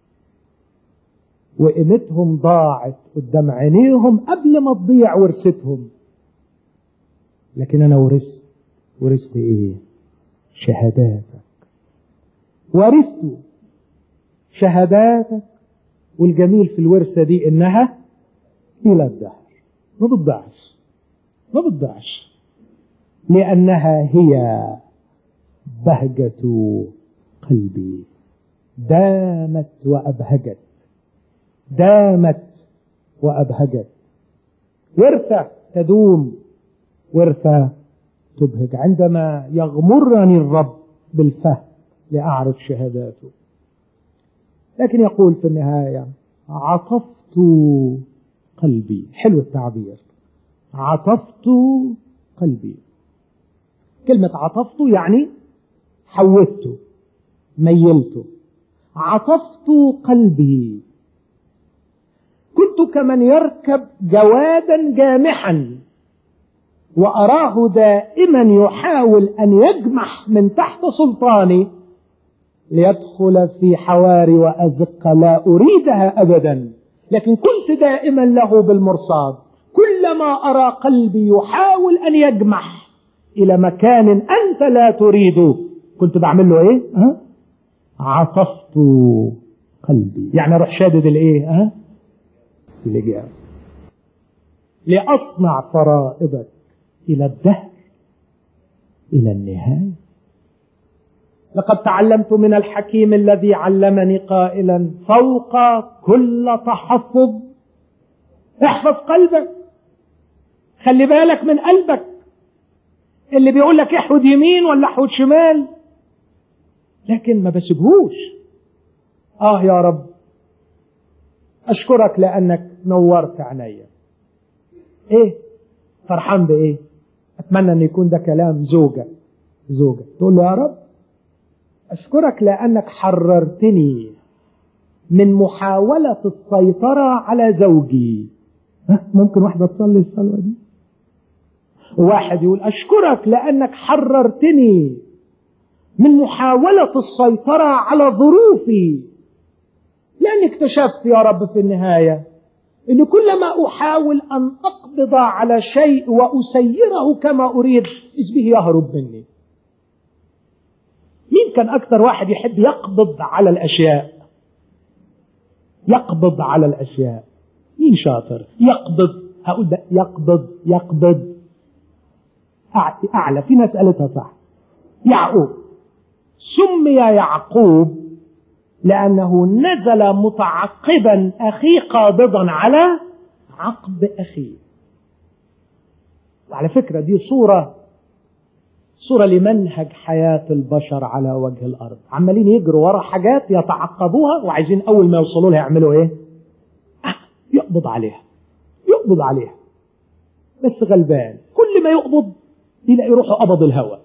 وقيمتهم ضاعت قدام عينيهم قبل ما تضيع ورثتهم. لكن أنا ورثت إيه؟ شهاداتك. ورثت شهاداتك، والجميل في الورثة دي إنها إلى الدهر، ما بتضيعش، لأنها هي بهجة قلبي، دامت وأبهجت، دامت وأبهجت. ورثة تدوم، ورثة تبهج. عندما يغمرني الرب بالفهم لأعرف شهاداته. لكن يقول في النهاية: عطفت قلبي. حلو التعبير، عطفت قلبي. كلمة عطفت يعني حوته، ميلته. عطفت قلبي، كنت كمن يركب جوادا جامحا وأراه دائما يحاول أن يجمح من تحت سلطاني ليدخل في حواري وأزق. لا أريدها أبدا، لكن كنت دائما له بالمرصاد. كلما أرى قلبي يحاول أن يجمح إلى مكان أنت لا تريده، كنت بعمل له إيه؟ عطفت قلبي، يعني أروح شادد الإيه؟ الإجابة. لأصنع فرائضك إلى الدهر، إلى النهاية. لقد تعلمت من الحكيم الذي علمني قائلا: فوق كل تحفظ احفظ قلبك. خلي بالك من قلبك، اللي بيقول لك احود يمين ولا احود شمال، لكن ما بسيبهوش. يا رب أشكرك لأنك نورت عينيا. إيه فرحان بإيه؟ أتمنى أن يكون ده كلام زوجة تقول له: يا رب أشكرك لأنك حررتني من محاولة السيطرة على زوجي. ممكن واحدة تصلي الصلاة دي؟ وواحد يقول: أشكرك لأنك حررتني من محاولة السيطرة على ظروفي، لأني اكتشفت يا رب في النهاية أن كلما أحاول أن أقبض على شيء وأسيره كما أريد إذ به يهرب مني. مين كان أكثر واحد يحب يقبض على الأشياء؟ يقبض على الأشياء. مين شاطر؟ يقبض، هقول ده يقبض أعلى. في ناس قالتها صح. يعقوب سمي يعقوب لأنه نزل متعقبا أخيه قابضا على عقب أخيه. وعلى فكرة دي صورة لمنهج حياة البشر على وجه الأرض. عمالين يجروا ورا حاجات يتعقبوها، وعايزين أول ما يوصلوا لها يعملوا إيه؟ يقبض عليها. بس غلبان، كل ما يقبض يلاقي روحه قبض الهوى.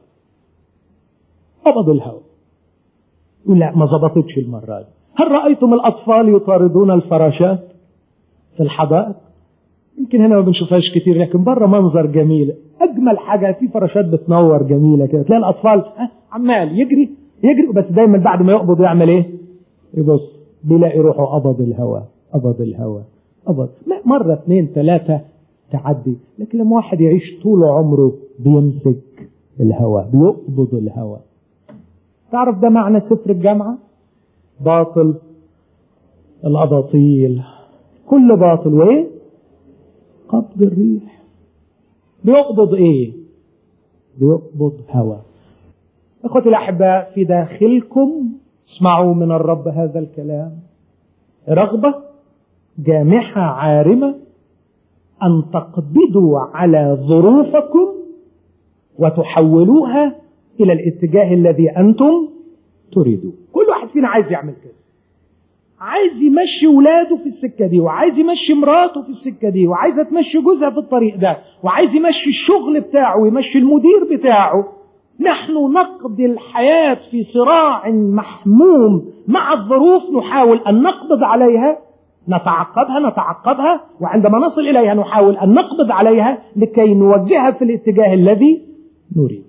يقول لا، ما ظبطتش المرة دي. هل رأيتم الأطفال يطاردون الفراشات في الحدائق؟ يمكن هنا ما بنشوفهاش كتير، لكن بره منظر جميل. أجمل حاجة في فراشات بتنور جميلة كده، تلاقي الأطفال عمال يجري، بس دايما بعد ما يقبض يعمل إيه؟ يبص، بيلاقي روحه قبض الهوى. مرة 2 3 تعدي. لكن لما واحد يعيش طول عمره بيمسك الهوى، بيقبض الهوى. تعرف ده معنى سفر الجامعة؟ باطل الأباطيل، كل باطل وإيه؟ قبض الريح. بيقبض إيه؟ بيقبض هوى. إخوتي الأحباء، في داخلكم اسمعوا من الرب هذا الكلام، رغبة جامحة عارمة أن تقبضوا على ظروفكم وتحولوها إلى الاتجاه الذي أنتم تريدون. كل واحد فينا عايز يعمل كده، عايز يمشي ولاده في السكة دي، وعايز يمشي مراته في السكة دي، وعايزة تمشي جوزها في الطريق ده، وعايز يمشي الشغل بتاعه ويمشي المدير بتاعه. نحن نقضي الحياة في صراع محموم مع الظروف، نحاول أن نقبض عليها، نتعقبها، وعندما نصل إليها نحاول أن نقبض عليها لكي نوجهها في الاتجاه الذي نريد.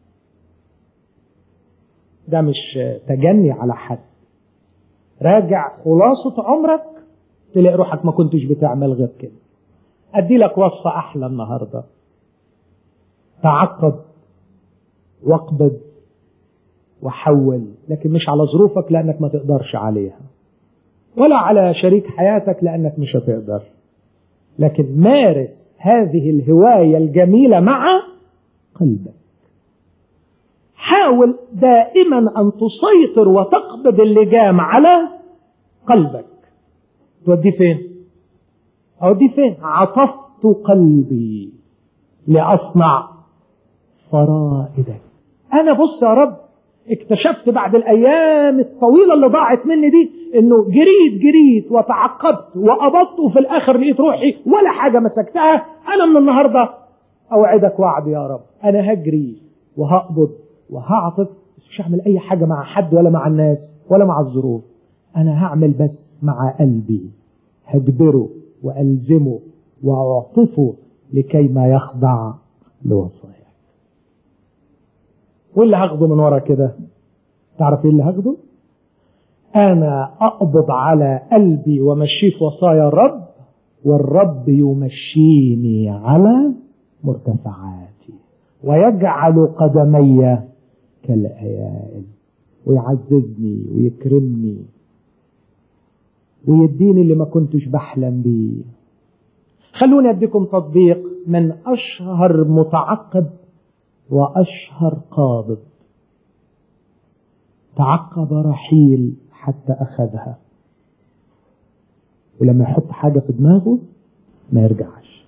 ده مش تجني على حد. راجع خلاصة عمرك تلاقي روحك ما كنتش بتعمل غير كده. أدي لك وصفة أحلى النهاردة: تعقب واقبض وحول، لكن مش على ظروفك لأنك ما تقدرش عليها، ولا على شريك حياتك لأنك مش هتقدر، لكن مارس هذه الهواية الجميلة مع قلبك. حاول دائما أن تسيطر وتقبض اللجام على قلبك. توديه فين؟ أوديه فين؟ عطفت قلبي لأصنع فرائدك. أنا بص يا رب، اكتشفت بعد الأيام الطويلة اللي ضاعت مني دي إنه جريت وتعقبت وقبضت، وفي الآخر لقيت روحي ولا حاجة مسكتها. أنا من النهاردة أوعدك وعد يا رب، أنا هجري وهقبض وهعطف، مش هعمل أي حاجة مع حد ولا مع الناس ولا مع الظروف. أنا هعمل بس مع قلبي، هجبره وألزمه وأعطفه لكي ما يخضع لوصاياك. واللي هاخده من ورا كده، تعرف ايه اللي هاخده؟ أنا أقبض على قلبي ومشيه في وصايا الرب، والرب يمشيني على مرتفعاتي ويجعل قدمي كالأيائل، ويعززني ويكرمني ويديني اللي ما كنتش بحلم بيه. خلوني أديكم تطبيق من أشهر متعقب وأشهر قابض. تعقب رحيل حتى أخذها، ولما يحط حاجة في دماغه ما يرجعش.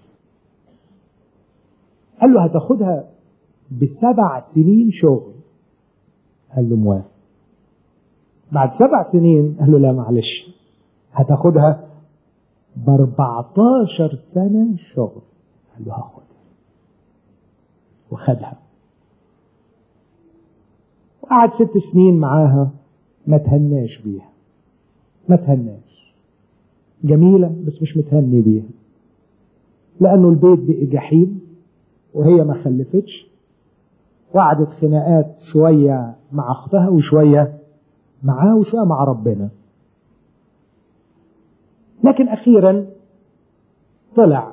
قال له هتاخدها ب7 سنين شغل. قال له موافق. بعد 7 سنين قال له لا معلش، هتاخدها ب14 سنة شغل. قال له هاخدها. وخدها وقعد 6 سنين معاها، ما تهناش بيها، ما تهناش. جميلة بس مش متهني بيها، لأنه البيت بقى جحيم وهي ما خلفتش، وقعدت خناقات شوية مع أختها وشوية معاه وشوية مع ربنا. لكن أخيرا طلع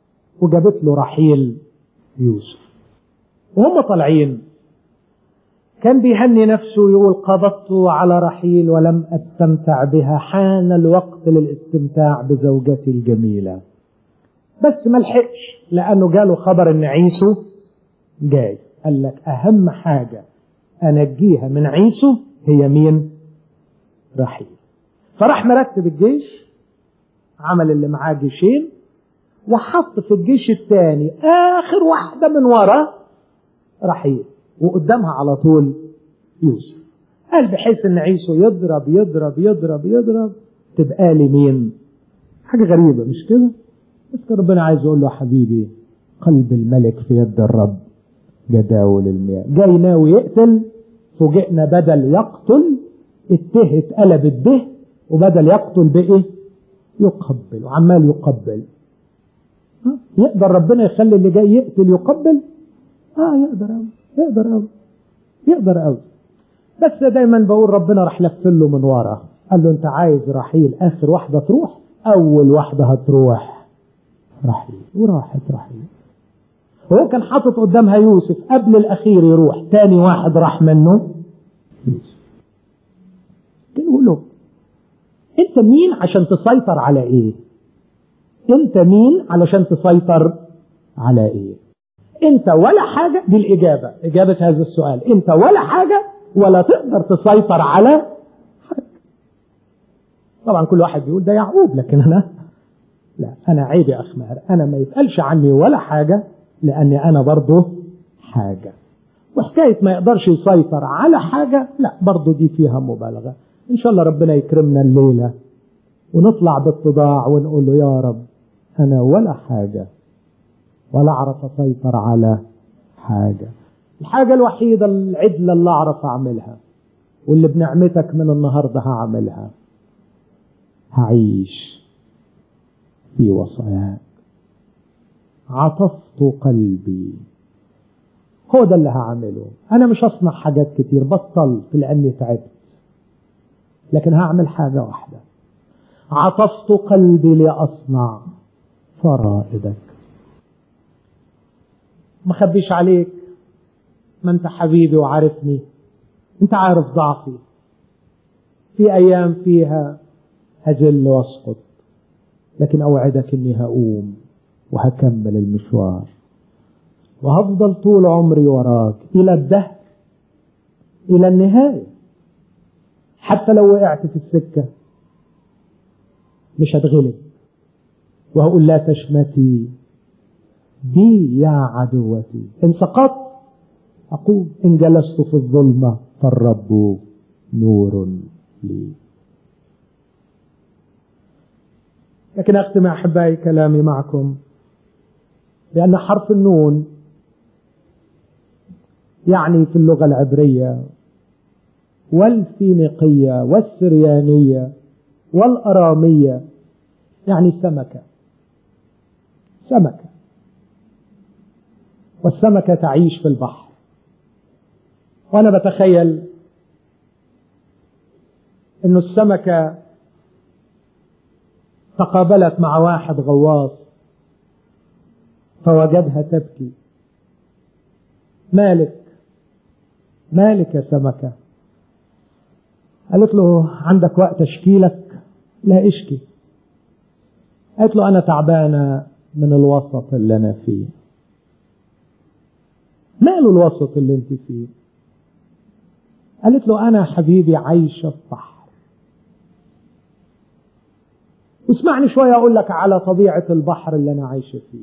وجابت له رحيل يوسف. وهم طالعين كان بيهني نفسه يقول قبضت على رحيل ولم أستمتع بها، حان الوقت للاستمتاع بزوجتي الجميلة. بس ما لحقش، لأنه جاله خبر إن عيسو جاي. قال لك أهم حاجة أنجيها من عيسو هي مين؟ رحيل. فراح مرتب الجيش، عمل اللي معاه جيشين، وحط في الجيش الثاني آخر واحدة من ورا رحيل، وقدامها على طول يوسف. قال بحيث ان عيسو يضرب يضرب يضرب يضرب تبقى لي مين؟ حاجة غريبة مش كده؟ بس كان ربنا عايز يقول له حبيبي قلب الملك في يد الرب جداول المياه. جاي ناوي يقتل، فوجئنا بدل يقتل الته اتقلب الده، وبدل يقتل بإيه؟ يقبل، وعمال يقبل. يقدر ربنا يخلي اللي جاي يقتل يقبل؟ يقدر أوي، يقدر أوي، يقدر أوي. بس دايما بقول ربنا راح لفله من ورا، قال له انت عايز رحيل اخر واحدة تروح؟ اول واحدة هتروح رحيل. وراحت رحيل. هو كان حاطط قدامها يوسف قبل الاخير يروح، تاني واحد راح منه يوسف. كان يقول له انت مين عشان تسيطر على ايه؟ انت مين علشان تسيطر على ايه؟ انت ولا حاجة. دي الاجابة، اجابة هذا السؤال، انت ولا حاجة ولا تقدر تسيطر على حاجة. طبعا كل واحد بيقول ده يعقوب، لكن انا عيب يا اخ ماهر، انا ما يتقالش عني ولا حاجة، لاني انا برضه حاجة. وحكاية ما يقدرش يسيطر على حاجة، لا برضه دي فيها مبالغة. ان شاء الله ربنا يكرمنا الليلة ونطلع بالتضاع ونقول له يا رب انا ولا حاجة ولا اعرف اسيطر على حاجة. الحاجة الوحيدة العدلة اللي اعرف اعملها واللي بنعمتك من النهاردة هعملها، هعيش في وصاياك. عطفت قلبي، هو ده اللي هعمله. انا مش هصنع حاجات كتير، بطلت لاني تعبت، لكن هعمل حاجة واحدة. عطفت قلبي لأصنع فرائدك. ما خبيش عليك، ما انت حبيبي وعارفني، انت عارف ضعفي. في ايام فيها هجل واسقط، لكن اوعدك اني هقوم وهكمل المشوار، وهفضل طول عمري وراك الى الدهر، الى النهاية. حتى لو وقعت في السكة مش هتغلب، وهقول لا تشمتي بي يا عدوتي. إن سقطت أقول، إن جلست في الظلمة فالرب نور لي. لكن أختم أحبائي كلامي معكم لأن حرف النون يعني في اللغة العبرية والفينيقية والسريانية والأرامية يعني سمكة. سمكة، والسمكة تعيش في البحر. وأنا بتخيل إنه السمكة تقابلت مع واحد غواص فوجدها تبكي. مالك يا سمكة؟ قالت له عندك وقت أشكيلك؟ لا اشكي. قالت له أنا تعبانة من الوسط اللي أنا فيه. ماله الوسط اللي انت فيه؟ قالت له أنا حبيبي عايشة في بحر. اسمعني شوية أقول لك على طبيعة البحر اللي أنا عايشة فيه.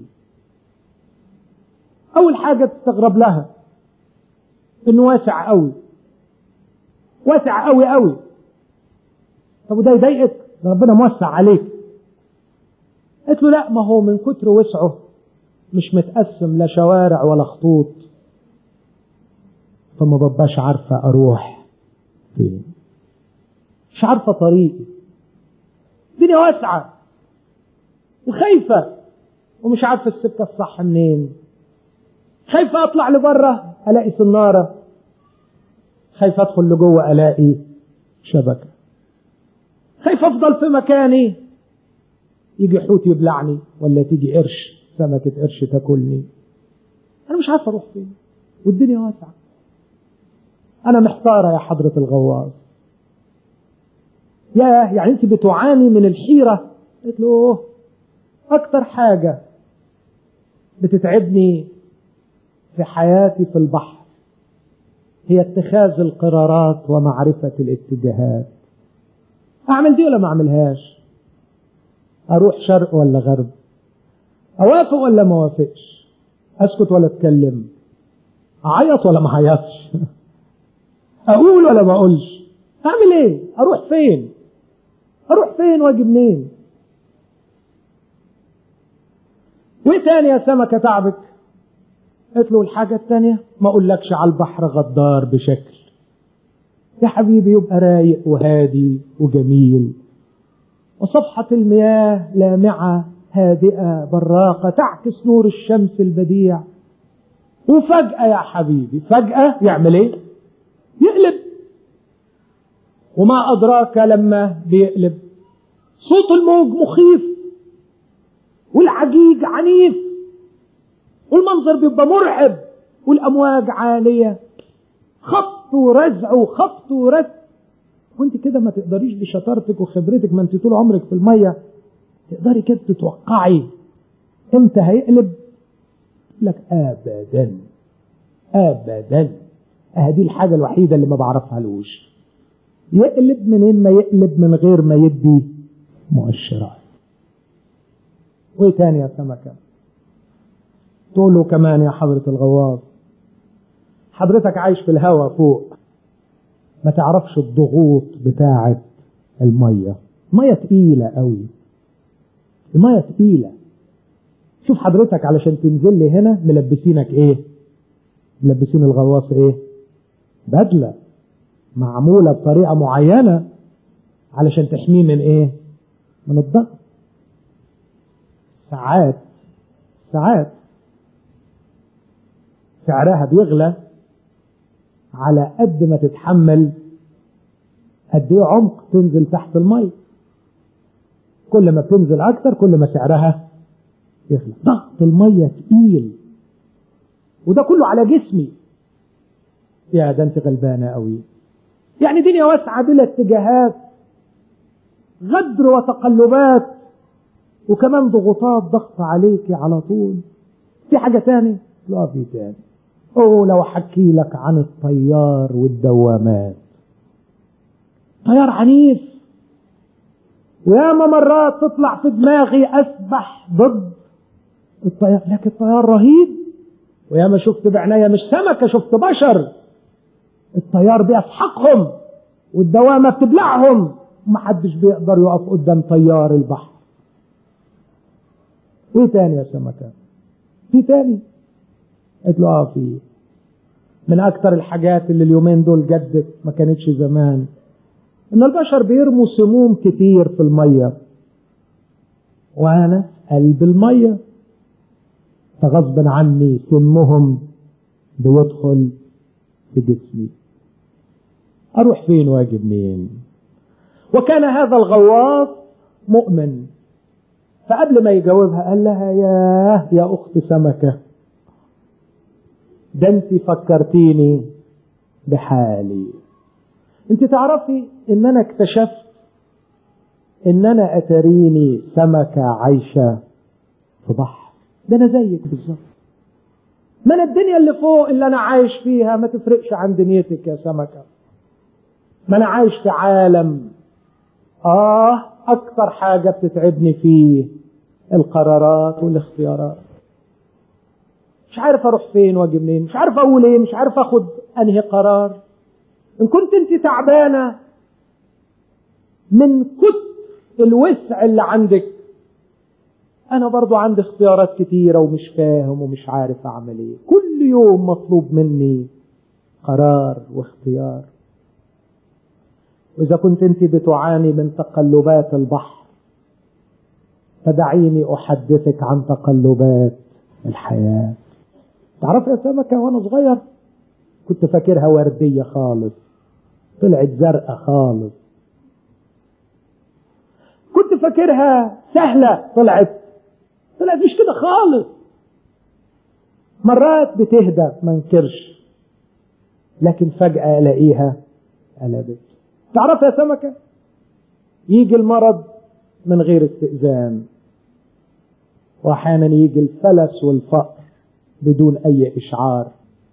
أول حاجة تستغرب لها إنه واسع قوي، واسع قوي قوي. طب وده يضايقك؟ ربنا موسع عليك. قالت له لا، ما هو من كتر وسعه مش متقسم لا شوارع ولا خطوط، فما ببقاش عارفة أروح فين، مش عارفة طريقي. الدنيا واسعة وخايفة ومش عارفة السكة الصح منين. خايفة أطلع لبره ألاقي سنارة، خايفة أدخل لجوه ألاقي شبكة، خايفة أفضل في مكاني يجي حوت يبلعني، ولا تيجي سمكة قرش تاكلني. أنا مش عارفة أروح فين والدنيا واسعة. أنا محتارة يا حضرة الغواص. يعني أنت بتعاني من الحيرة؟ قلت له أكتر حاجة بتتعبني في حياتي في البحر هي اتخاذ القرارات ومعرفة الاتجاهات. أعمل دي ولا ما أعملهاش؟ أروح شرق ولا غرب؟ أوافق ولا ما أوافقش؟ أسكت ولا أتكلم؟ أعيط ولا ما أعيطش؟ أقول ولا ما أقولش؟ أعمل إيه؟ أروح فين؟ أروح فين وأجي منين؟ وإيه تاني يا سمكة تعبك؟ قلت له الحاجة التانية ما أقولكش على البحر غدار بشكل يا حبيبي، يبقى رايق وهادي وجميل، وصفحة المياه لامعة هادئة براقة تعكس نور الشمس البديع، وفجأة يا حبيبي فجأة يعمل ايه؟ يقلب. وما أدراك لما بيقلب؟ صوت الموج مخيف والعجيج عنيف والمنظر بيبقى مرعب والأمواج عالية، خبط ورزع وخبط ورزع، وانت كده ما تقدريش بشطارتك وخبرتك، ما انت طول عمرك في المية، تقدري كده تتوقعي امتى هيقلب؟ لك ابدا ابدا. دي الحاجة الوحيدة اللي ما بعرفها لوش، يقلب منين ما يقلب من غير ما يدي مؤشرات. وايه تاني يا سمكة؟ تقول له كمان يا حضرة الغواص، حضرتك عايش في الهواء فوق، ما تعرفش الضغوط بتاعة المية. مية تقيلة قوي، المية تقيلة. شوف حضرتك علشان تنزل لي هنا ملبسينك ايه؟ ملبسين الغواص ايه؟ بدلة معمولة بطريقة معينة علشان تحميه من ايه؟ من الضغط. ساعات سعرها بيغلى على قد ما تتحمل قد ايه عمق تنزل تحت المية. كل ما بتنزل اكتر كل ما سعرها يغلى. ضغط المية تقيل، وده كله على جسمي. يا ده انت غلبانة قوي. يعني دنيا واسعة بلا اتجاهات، غدر وتقلبات، وكمان ضغوطات ضغط عليك على طول. في حاجة تاني؟ لا في تاني. لو حكي لك عن الطيار والدوامات. طيار عنيف، وياما مرات تطلع في دماغي أسبح ضد الطيار، لكن الطيار رهيب. وياما شفت بعناية مش سمكة، شفت بشر الطيار بيسحقهم والدوامة بتبلعهم، ومحدش بيقدر يقف قدام طيار البحر. ايه تاني يا سمكة؟ في تاني؟ قلت له في من اكتر الحاجات اللي اليومين دول جدت ما كانتش زمان، ان البشر بيرموا سموم كتير في المية، وانا قلب المية فغصب عني سمهم بيدخل في جسمي. اروح فين واجي منين؟ وكان هذا الغواص مؤمن، فقبل ما يجاوبها قال لها يا اخت سمكة، ده انت فكرتيني بحالي. انت تعرفي ان انا اكتشفت ان انا اتريني سمكة عايشة في بحر، ده انا زيك بالظبط. ما انا الدنيا اللي فوق اللي انا عايش فيها ما تفرقش عن دنيتك يا سمكة. ما انا عايش في عالم اكتر حاجة بتتعبني فيه القرارات والاختيارات. مش عارف اروح فين واجي منين، مش عارف اقول ايه، مش عارف اخد انهي قرار. ان كنت انت تعبانة من كتر الوسع اللي عندك، انا برضو عندي اختيارات كتيرة ومش فاهم ومش عارف اعمل ايه. كل يوم مطلوب مني قرار واختيار. واذا كنت انت بتعاني من تقلبات البحر، فدعيني احدثك عن تقلبات الحياة. تعرف يا سمكة، وانا صغير كنت فاكرها وردية خالص، طلعت زرقاء خالص. كنت فاكرها سهلة، طلعت مش كده خالص. مرات بتهدى ما انكرش، لكن فجأة الاقيها قلبت. تعرف يا سمكة، يجي المرض من غير استئذان، واحيانا يجي الفلس والفقر بدون اي اشعار.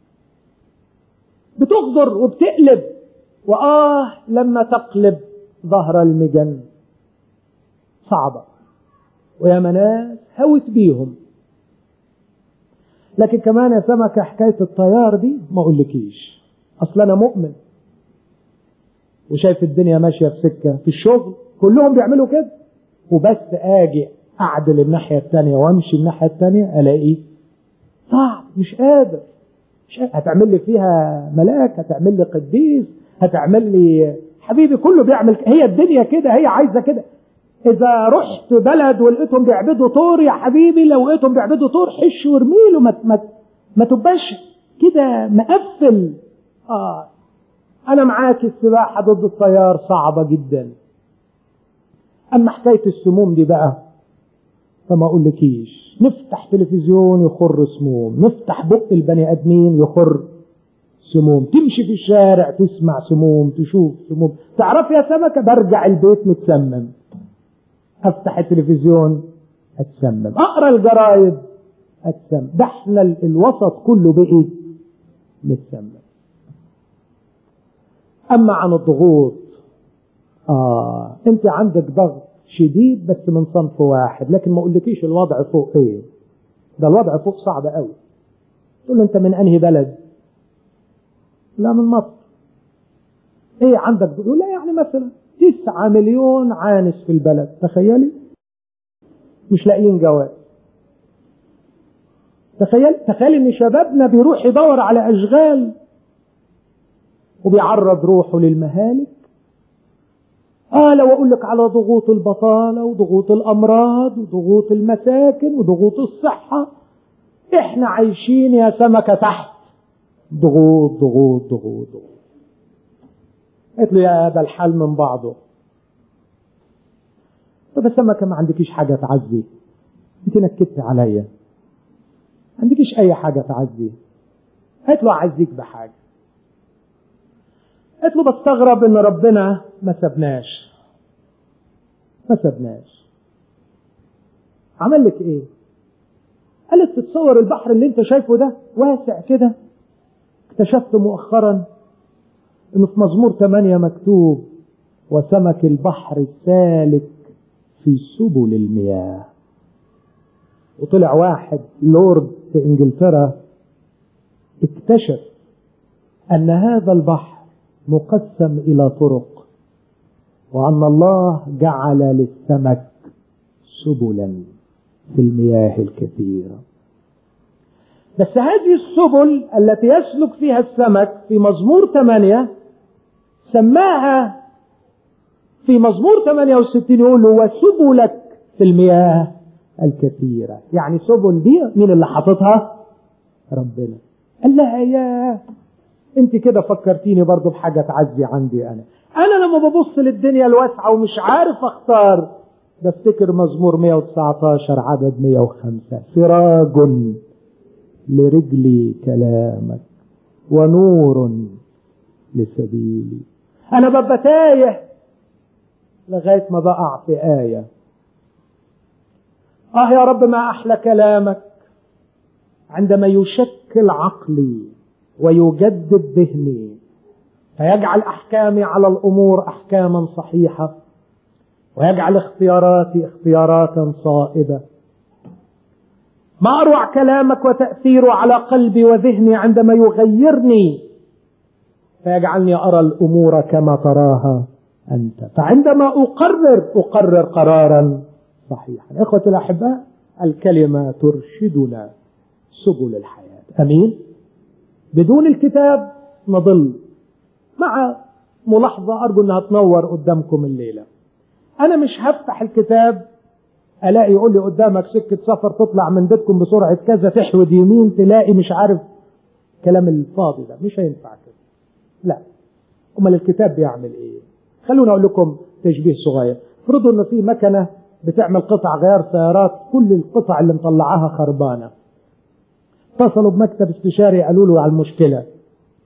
بتغدر وبتقلب، لما تقلب ظهر المجن صعبة، ويا مناس هوت بيهم. لكن كمان يا سمكة حكاية الطيار دي ما اقولكيش، اصل انا مؤمن وشايف الدنيا ماشية في سكة، في الشغل كلهم بيعملوا كده، وبس اجي اعدل الناحية التانية وامشي الناحية التانية الاقيه صعب، مش قادر. هتعمل لي فيها ملاك، هتعمل لي قديس، هتعمل لي حبيبي، كله بيعمل. هي الدنيا كده، هي عايزة كده. اذا رحت بلد ولقيتهم بيعبدوا طور، يا حبيبي لو لقيتهم بيعبدوا طور حش وارميله، ما تبقاش كده مقفل. انا معاك، السباحة ضد التيار صعبة جدا. اما حكاية السموم دي بقى فما اقولكيش، نفتح تلفزيون يخر سموم، نفتح بق البني ادمين يخر سموم، تمشي في الشارع تسمع سموم، تشوف سموم. تعرف يا سمكة، برجع البيت متسمم، افتح التلفزيون اتسمم، اقرا الجرايد اتسمم. ده احنا الوسط كله بقي متسمم. اما عن الضغوط، انت عندك ضغط شديد بس من صنف واحد، لكن ما اقولكيش الوضع فوق ايه. ده الوضع فوق صعب قوي. تقول له انت من انهي بلد؟ لا من مصر. ايه عندك؟ يقول لا يعني مثلا 9 مليون عانس في البلد، تخيلي مش لاقيين جواز. تخيل ان شبابنا بيروح يدور على اشغال وبيعرض روحه للمهالك. لو اقول لك على ضغوط البطالة وضغوط الامراض وضغوط المساكن وضغوط الصحة، احنا عايشين يا سمكة تحت ضغوط ضغوط ضغوط ضغوط. قلت له يا ده الحال من بعضه. طب يا سمكة ما عندكيش حاجة تعزي؟ انت نكدت عليا، ما عندكيش اي حاجة تعزي؟ قلت له اعزيك بحاجة. قلت له بستغرب ان ربنا ما سبناش. عمل لك ايه؟ قالت تتصور البحر اللي انت شايفه ده واسع كده؟ اكتشفت مؤخرا انه في مزمور 8 مكتوب وسمك البحر السالك في سبل المياه. وطلع واحد لورد في انجلترا اكتشف ان هذا البحر مقسم الى طرق، وان الله جعل للسمك سبلا في المياه الكثيرة. بس هذه السبل التي يسلك فيها السمك في مزمور 8 سماها في مزمور 68 يقول له وسبلك في المياه الكثيرة. يعني سبل دي مين اللي حاططها؟ ربنا. قال لها يا انت كده فكرتيني برضو بحاجة تعزي عندي. انا لما ببص للدنيا الواسعة ومش عارف اختار، بفتكر مزمور 119 عدد 105 سراج لرجلي كلامك ونور لسبيلي. انا ببقى تايه لغاية ما بقع في آية. يا رب ما أحلى كلامك عندما يشكل عقلي ويجدد ذهني، فيجعل أحكامي على الأمور أحكاما صحيحة، ويجعل اختياراتي اختياراتا صائبة. ما أروع كلامك وتأثيره على قلبي وذهني عندما يغيرني فيجعلني أرى الأمور كما تراها أنت. فعندما أقرر قرارا صحيحا. إخوتي الأحباء، الكلمة ترشدنا سبل الحياة. أمين. بدون الكتاب نضل. مع ملاحظة أرجو أنها تنور قدامكم الليلة، أنا مش هفتح الكتاب ألاقي يقول لي قدامك سكة سفر تطلع من بيتكم بسرعة كذا، تحود يمين تلاقي مش عارف كلام الفاضي ده، مش هينفع كده. لا. أمال الكتاب بيعمل إيه؟ خلونا أقول لكم تشبيه صغير. افرضوا إنه في مكنة بتعمل قطع غيار سيارات، كل القطع اللي مطلعاها خربانة. اتصلوا بمكتب استشاري قالوا له على المشكلة.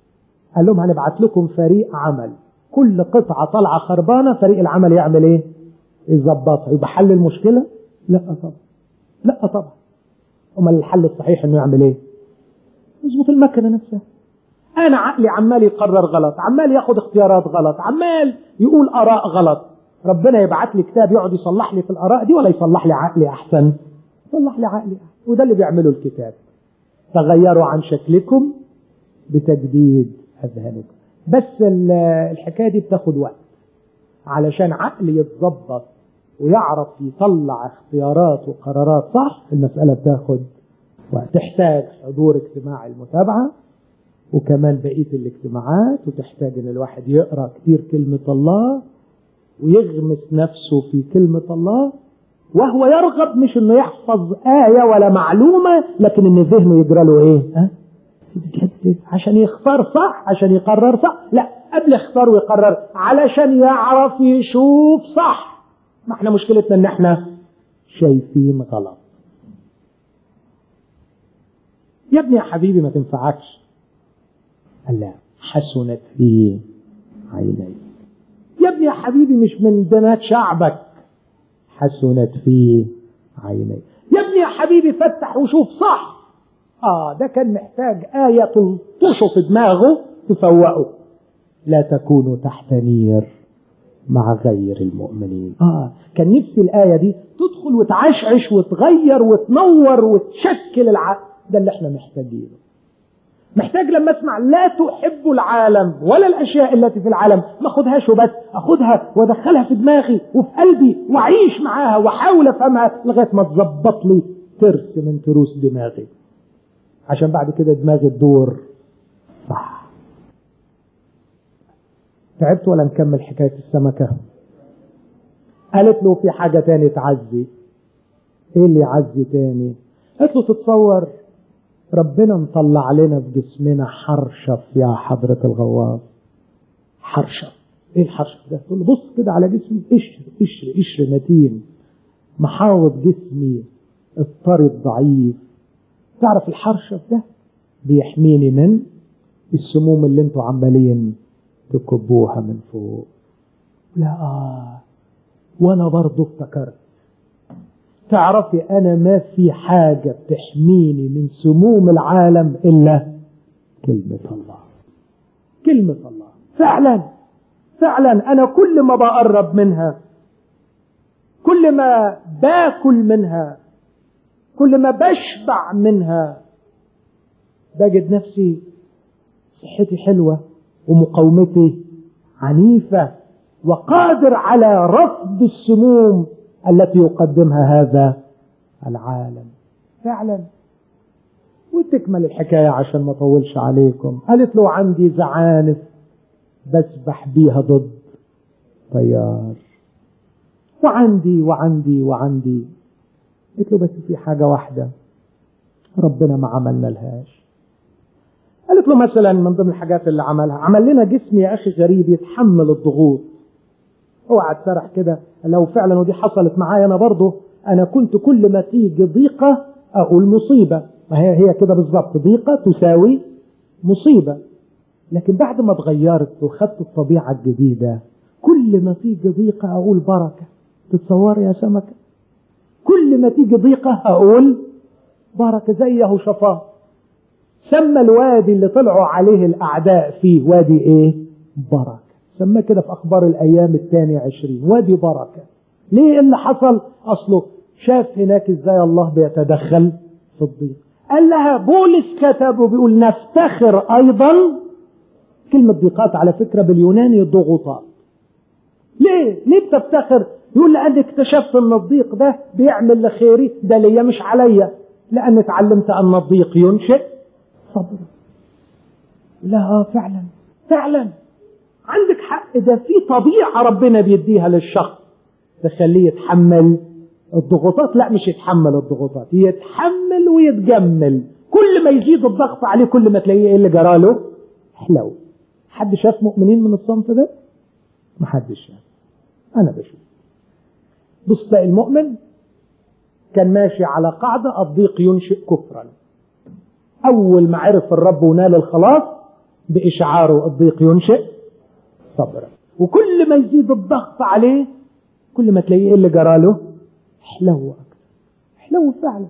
قال لهم هنبعت لكم فريق عمل، كل قطعة طالعة خربانة فريق العمل يعمل ايه؟ يظبطها. يبقى حل المشكلة؟ لا طبعا، لا طبعا. امال الحل الصحيح انه يعمل ايه؟ يظبط المكنة نفسها. انا عقلي عمال يقرر غلط، عمال ياخد اختيارات غلط، عمال يقول اراء غلط. ربنا يبعت لي كتاب يقعد يصلح لي في الاراء دي، ولا يصلح لي عقلي احسن؟ يصلح لي عقلي احسن. وده اللي بيعمله الكتاب. تغيروا عن شكلكم بتجديد اذهانكم. بس الحكايه دي بتاخد وقت علشان عقلي يتظبط ويعرف يطلع اختيارات وقرارات صح. المساله بتاخد وقت، تحتاج حضور اجتماع المتابعه وكمان بقيه الاجتماعات، وتحتاج ان الواحد يقرا كتير كلمه الله ويغمس نفسه في كلمه الله، وهو يرغب مش انه يحفظ آية ولا معلومة، لكن ان ذهنه يجرى له ايه؟ عشان يختار صح، عشان يقرر صح. لا، قبل يختار ويقرر علشان يعرف يشوف صح. ما احنا مشكلتنا ان احنا شايفين غلط. يا ابني يا حبيبي ما تنفعكش. قال لا، حسنت في عيني. يا ابني يا حبيبي مش من بنات شعبك، حسنت في عيني. يا ابني يا حبيبي فتح وشوف صح. ده كان محتاج آية تلطشه في دماغه تفوقه. لا تكونوا تحت نير مع غير المؤمنين. كان نفسي الآية دي تدخل وتعشعش وتغير وتنور وتشكل العقل. ده اللي احنا محتاجينه. محتاج لما اسمع لا تحب العالم ولا الاشياء التي في العالم ما اخدهاش وبس، اخدها وادخلها في دماغي وفي قلبي واعيش معاها واحاول افهمها لغايه ما تظبط لي ترس من تروس دماغي، عشان بعد كده دماغي تدور صح. تعبت ولا نكمل حكايه السمكه؟ قالت له في حاجه تاني تعزي. ايه اللي يعزي تاني؟ قالت له تتصور ربنا مطلع علينا في جسمنا حرشف يا حضرة الغواص. حرشف. ايه الحرشف ده؟ تقول له بص كده على جسمي، قشر متين محاوط جسمي، اضطرب ضعيف. تعرف الحرشف ده بيحميني من السموم اللي انتوا عمالين تكبوها من فوق. لا وانا برضو افتكرت، تعرفي انا ما في حاجة بتحميني من سموم العالم الا كلمة الله. كلمة الله فعلا انا كل ما بقرب منها، كل ما باكل منها، كل ما بشبع منها، بجد نفسي صحتي حلوة ومقاومتي عنيفة وقادر على رفض السموم التي يقدمها هذا العالم. فعلا. وتكمل الحكاية عشان ما اطولش عليكم. قالت له عندي زعانف بسبح بيها ضد تيار، وعندي. قلت له بس في حاجة واحدة ربنا ما عملنا لهاش. قالت له مثلا من ضمن الحاجات اللي عمل لنا جسم يا أخي غريب يتحمل الضغوط. اوعى تسرح كده. لو فعلا ودي حصلت معايا انا برضه، انا كنت كل ما تيجي ضيقة اقول مصيبة. ما هي كده بالظبط، ضيقة تساوي مصيبة. لكن بعد ما اتغيرت وخدت الطبيعة الجديدة، كل ما تيجي ضيقة اقول بركة. تتصور يا سمكة؟ كل ما تيجي ضيقة اقول بركة. زي يهوشافاط سمى الوادي اللي طلعوا عليه الاعداء فيه وادي ايه؟ بركة. سماه كده في اخبار الايام 22 وادي بركة. ليه؟ اللي حصل اصله شاف هناك ازاي الله بيتدخل في الضيق. قال لها بولس كتب وبيقول نفتخر ايضا. كلمة ضيقات على فكرة باليوناني ضغوطات. ليه بتفتخر؟ يقول لأن اكتشفت ان الضيق ده بيعمل لخيري، ده ليا مش عليا، لأن اتعلمت ان الضيق ينشئ صبر. لا فعلا عندك حق. ده في طبيعة ربنا بيديها للشخص تخليه يتحمل الضغوطات. لا مش يتحمل الضغوطات، يتحمل ويتجمل. كل ما يزيد الضغط عليه كل ما تلاقيه ايه اللي جراله؟ حلو. حد شاف مؤمنين من الصنف ده؟ ما حدش شاف. انا بشوف. بص بقى، المؤمن كان ماشي على قاعدة الضيق ينشئ كفرا. اول ما عرف الرب ونال الخلاص بإشعاره الضيق ينشئ صبرا. وكل ما يزيد الضغط عليه كل ما تلاقيه اللي جراله حلو أكثر، حلو فعلا.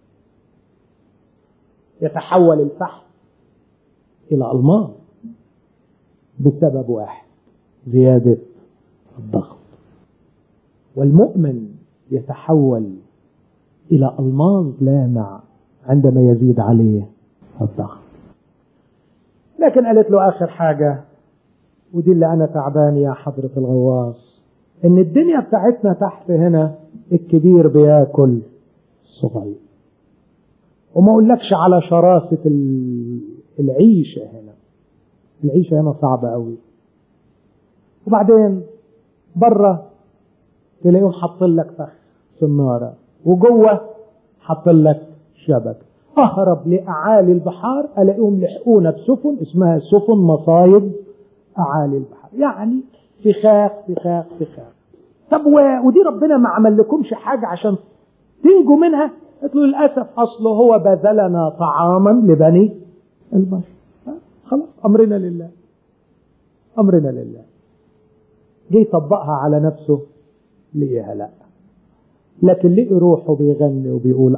يتحول الفحم إلى ألماس بسبب واحد، زيادة الضغط. والمؤمن يتحول إلى ألماس لامع عندما يزيد عليه الضغط. لكن قالت له آخر حاجة، ودي اللي أنا تعبان يا حضرة الغواص، إن الدنيا بتاعتنا تحت هنا الكبير بياكل الصغير. وما أقولكش على شراسة العيشة هنا، العيشة هنا صعبة قوي. وبعدين بره تلاقيهم حاطين لك فخ سنارة، وجوه حاطين لك شبك. أهرب لأعالي البحار ألاقيهم لحقونا بسفن اسمها سفن مصايد أعالي البحار، يعني فخاخ فخاخ فخاخ. طب ودي ربنا ما عمل لكمش حاجة عشان تنجوا منها؟ قلت له للأسف أصله هو بذلنا طعاما لبني البشر. خلاص أمرنا لله، أمرنا لله. جه يطبقها على نفسه لقيها لا، لكن لقي روحه بيغني وبيقول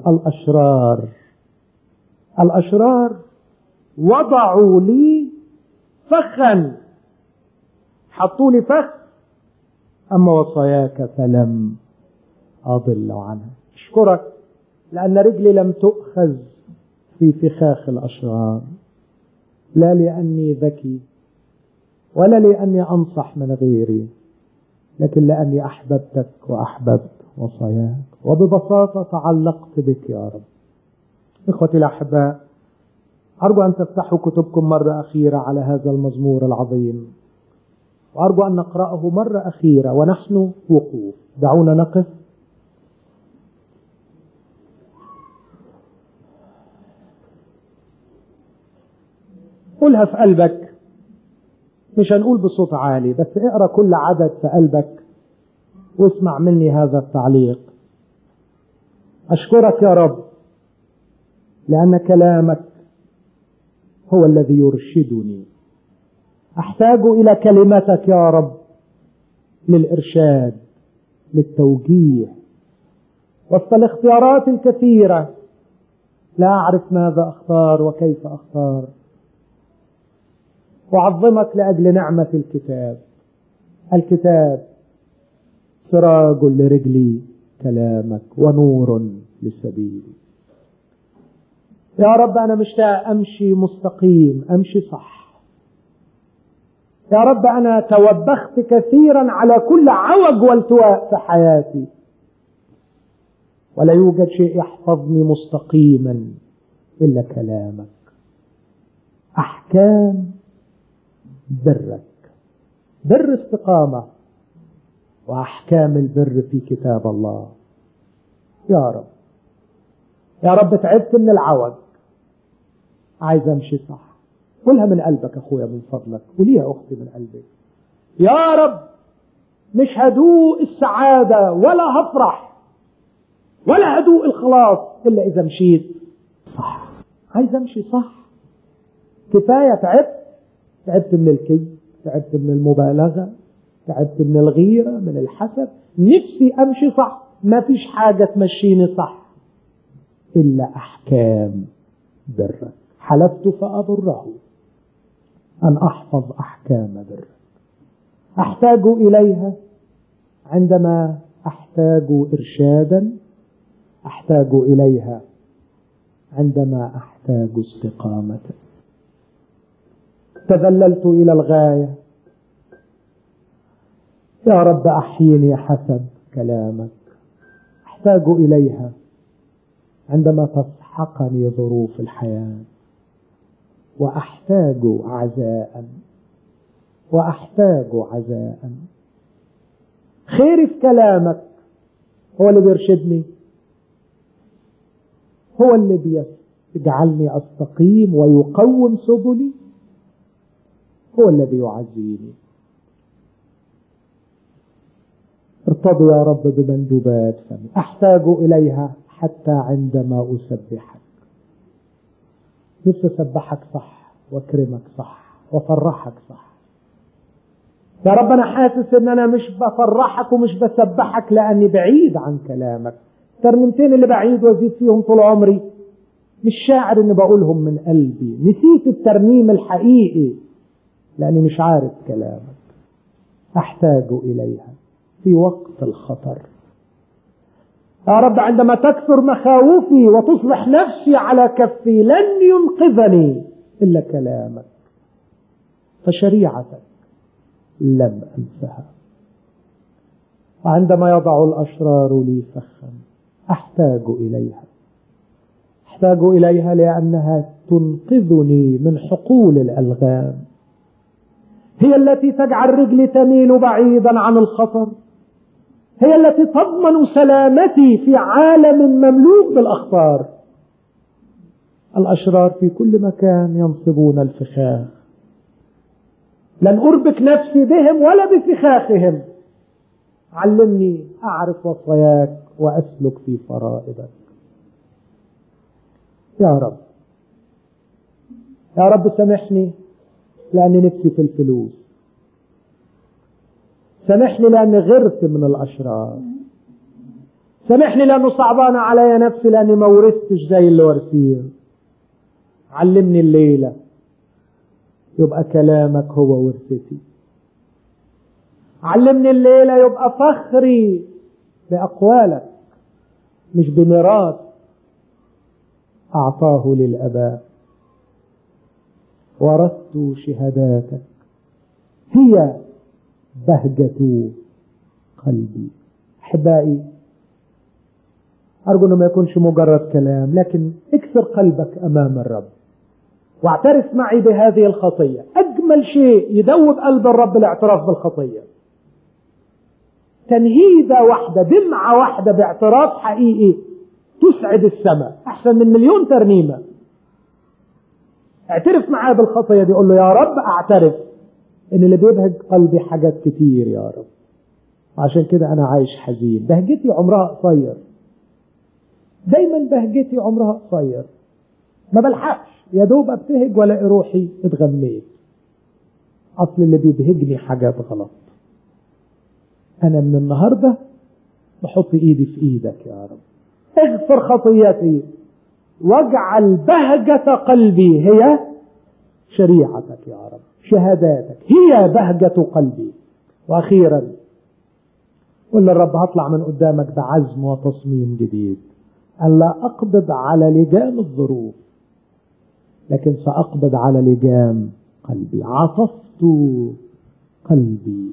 الأشرار وضعوا لي فخا، حطوا لي فخ، أما وصاياك فلم أضل عنها. أشكرك لأن رجلي لم تؤخذ في فخاخ الأشرار، لا لأني ذكي ولا لأني أنصح من غيري، لكن لأني أحببتك وأحببت وصاياك، وببساطة تعلقت بك يا رب. إخوتي الأحباء، أرجو أن تفتحوا كتبكم مرة أخيرة على هذا المزمور العظيم، وأرجو أن نقرأه مرة أخيرة ونحن وقوف. دعونا نقف. قولها في قلبك، مش هنقول بصوت عالي، بس اقرأ كل عدد في قلبك واسمع مني هذا التعليق. أشكرك يا رب لأن كلامك هو الذي يرشدني. أحتاج إلى كلمتك يا رب للإرشاد، للتوجيه، وسط الاختيارات الكثيرة لا أعرف ماذا أختار وكيف أختار. أعظمك لأجل نعمة الكتاب. الكتاب سراج لرجلي كلامك ونور لسبيلي. يا رب أنا مشتاق أمشي مستقيم، أمشي صح. يا رب أنا توبخت كثيرا على كل عوج والتواء في حياتي، ولا يوجد شيء يحفظني مستقيما إلا كلامك. أحكام برك، بر استقامة، وأحكام البر في كتاب الله. يا رب، يا رب تعبت من العوج، عايز أمشي صح. قولها من قلبك أخويا من فضلك، قوليها أختي من قلبك. يا رب مش هدوء السعادة ولا هفرح ولا هدوء الخلاص إلا إذا مشيت صح. عايز أمشي صح. كفاية تعبت من الكذب، تعبت من المبالغة، تعبت من الغيرة، من الحسد. نفسي أمشي صح. ما فيش حاجة تمشيني صح إلا أحكام برك. حلفت فأضره أن أحفظ أحكام برك. أحتاج إليها عندما أحتاج إرشادا، أحتاج إليها عندما أحتاج استقامة. تذللت إلى الغاية. يا رب أحيني حسب كلامك. أحتاج إليها عندما تسحقني ظروف الحياة، وأحتاج عزاء، وأحتاج عزاء. خيري في كلامك هو اللي بيرشدني، هو اللي بيجعلني أستقيم ويقوم سبلي، هو الذي يعزيني. ارتضي يا رب بمندوبات فمي. أحتاج إليها حتى عندما أسبحك. نفسي أسبحك صح وأكرمك صح وافرحك صح. يا رب أنا حاسس إن أنا مش بفرحك ومش بسبحك لأني بعيد عن كلامك. ترنيمتين اللي بعيد وازيد فيهم طول عمري مش شاعر إني بقولهم من قلبي. نسيت الترنيم الحقيقي لأني مش عارف كلامك. أحتاج إليها في وقت الخطر. يا رب عندما تكثر مخاوفي وتصبح نفسي على كفي لن ينقذني إلا كلامك، فشريعتك لم أنسها. وعندما يضع الأشرار لي فخا أحتاج إليها. أحتاج إليها لأنها تنقذني من حقول الألغام. هي التي تجعل رجلي تميل بعيدا عن الخطر. هي التي تضمن سلامتي في عالم مملوء بالأخطار. الأشرار في كل مكان ينصبون الفخاخ. لن أربك نفسي بهم ولا بفخاخهم. علمني أعرف وصاياك وأسلك في فرائضك. يا رب، يا رب سامحني لأني نفسي في الفلوس. سامحني لأني غرت من الأشرار. سامحني لأنه صعبان علي نفسي لأني ما ورثتش زي اللي ورثين. علمني الليلة يبقى كلامك هو ورثتي. علمني الليلة يبقى فخري بأقوالك مش بميراث أعطاه للآباء. ورثت شهاداتك هي بهجة قلبي. أحبائي، أرجو أنه ما يكونش مجرد كلام، لكن اكسر قلبك أمام الرب واعترف معي بهذه الخطية. أجمل شيء يدوب قلب الرب الاعتراف بالخطية. تنهيدة واحدة، دمعة واحدة باعتراف حقيقي تسعد السماء أحسن من مليون ترنيمة. اعترف معاه بالخطية دي، قول له يا رب أعترف إن اللي بيبهج قلبي حاجات كتير يا رب، عشان كده أنا عايش حزين. بهجتي عمرها قصير، دايما بهجتي عمرها قصير، ما بلحقش يا دوب ابتهج ولا روحي اتغميت. أصل اللي بيبهجني حاجات غلط. أنا من النهاردة بحط إيدي في إيدك يا رب. اغفر خطياتي واجعل بهجة قلبي هي شريعتك يا رب. شهاداتك هي بهجة قلبي. وأخيرا قل للرب هطلع من قدامك بعزم وتصميم جديد أن لا أقبض على لجام الظروف، لكن سأقبض على لجام قلبي. عطفت قلبي.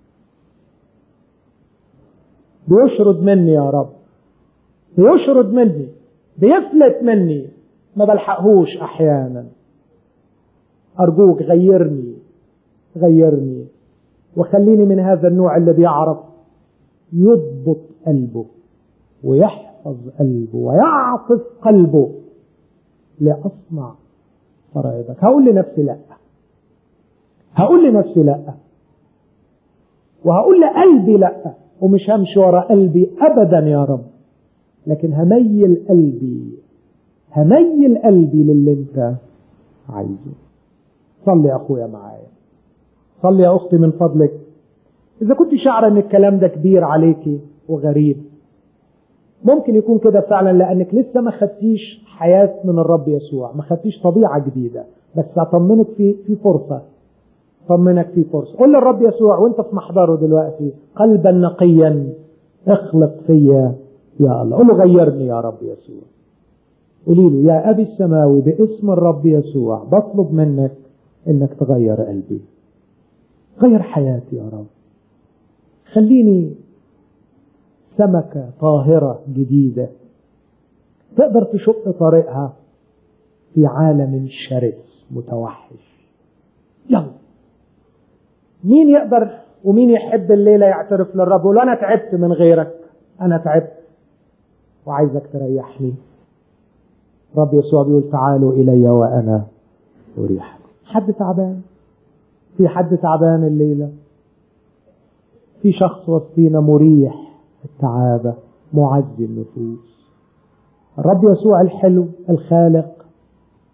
بيشرد مني يا رب، بيشرد مني، بيفلت مني، ما بلحقهوش أحيانا. أرجوك غيرني، غيرني وخليني من هذا النوع اللي بيعرف يضبط قلبه ويحفظ قلبه ويعطف قلبه لأصنع فرائضك. هقول لنفسي لا، هقول لنفسي لا، وهقول لقلبي لا، ومش همشي ورا قلبي أبدا يا رب، لكن هميل قلبي، هميل قلبي للي انت عايزه. صلي يا أخويا معايا، صلي يا أختي من فضلك. إذا كنت شعر أن الكلام ده كبير عليكي وغريب، ممكن يكون كده فعلا لأنك لسه ما خدتيش حياة من الرب يسوع، ما خدتيش طبيعة جديدة. بس أطمنك في فرصة، طمنك في فرصة. قل للرب يسوع وانت في محضره دلوقتي قلبا نقيا اخلق فيا يا الله. قل له غيرني يا رب يسوع. قولي له يا أبي السماوي باسم الرب يسوع بطلب منك انك تغير قلبي، غير حياتي يا رب. خليني سمكة طاهرة جديدة تقدر تشق طريقها في عالم شرس متوحش. يلا، مين يقدر ومين يحب الليلة يعترف للرب يقول أنا تعبت من غيرك، أنا تعبت وعايزك تريحني. رب يسوع بيقول تعالوا إلي وأنا أريحكم. حد تعبان؟ في حد تعبان الليلة؟ في شخص وسطينا مريح التعابة، معزي النفوس. الرب يسوع الحلو الخالق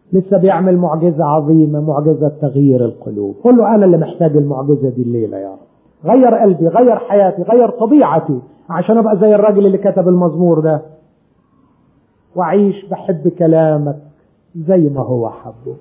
لسه بيعمل معجزة عظيمة، معجزة تغيير القلوب. قل له أنا اللي محتاج المعجزة دي الليلة يا رب. غير قلبي، غير حياتي، غير طبيعتي، عشان أبقى زي الراجل اللي كتب المزمور ده وأعيش بحب كلامك زي ما هو حبه.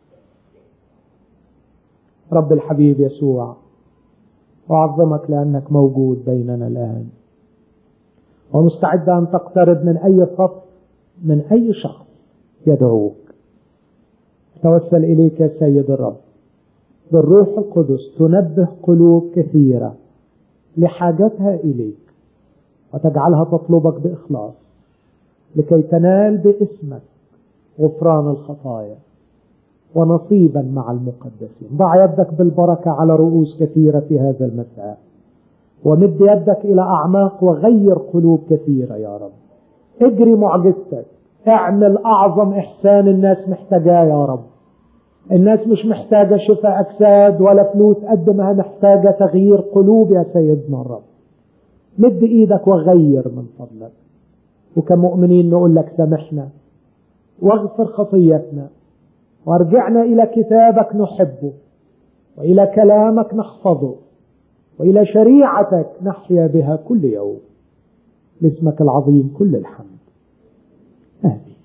رب الحبيب يسوع، أعظمك لأنك موجود بيننا الآن، ومستعد أن تقترب من أي صف، من أي شخص يدعوك. توسل إليك يا سيد الرب بالروح القدس، تنبه قلوب كثيرة لحاجتها إليك، وتجعلها تطلبك بإخلاص لكي تنال باسمك غفران الخطايا ونصيبا مع المقدسين. ضع يدك بالبركة على رؤوس كثيرة في هذا المساء، ومد يدك إلى أعماق وغير قلوب كثيرة يا رب. اجري معجزتك، اعمل أعظم إحسان الناس محتاجاه يا رب. الناس مش محتاجة شفاء أجساد ولا فلوس قد ما محتاجة تغيير قلوب يا سيدنا الرب. مد إيدك وغير من فضلك، وكمؤمنين نقول لك سامحنا واغفر خطيتنا، وارجعنا إلى كتابك نحبه، وإلى كلامك نحفظه، وإلى شريعتك نحيا بها كل يوم. لاسمك العظيم كل الحمد. آمين.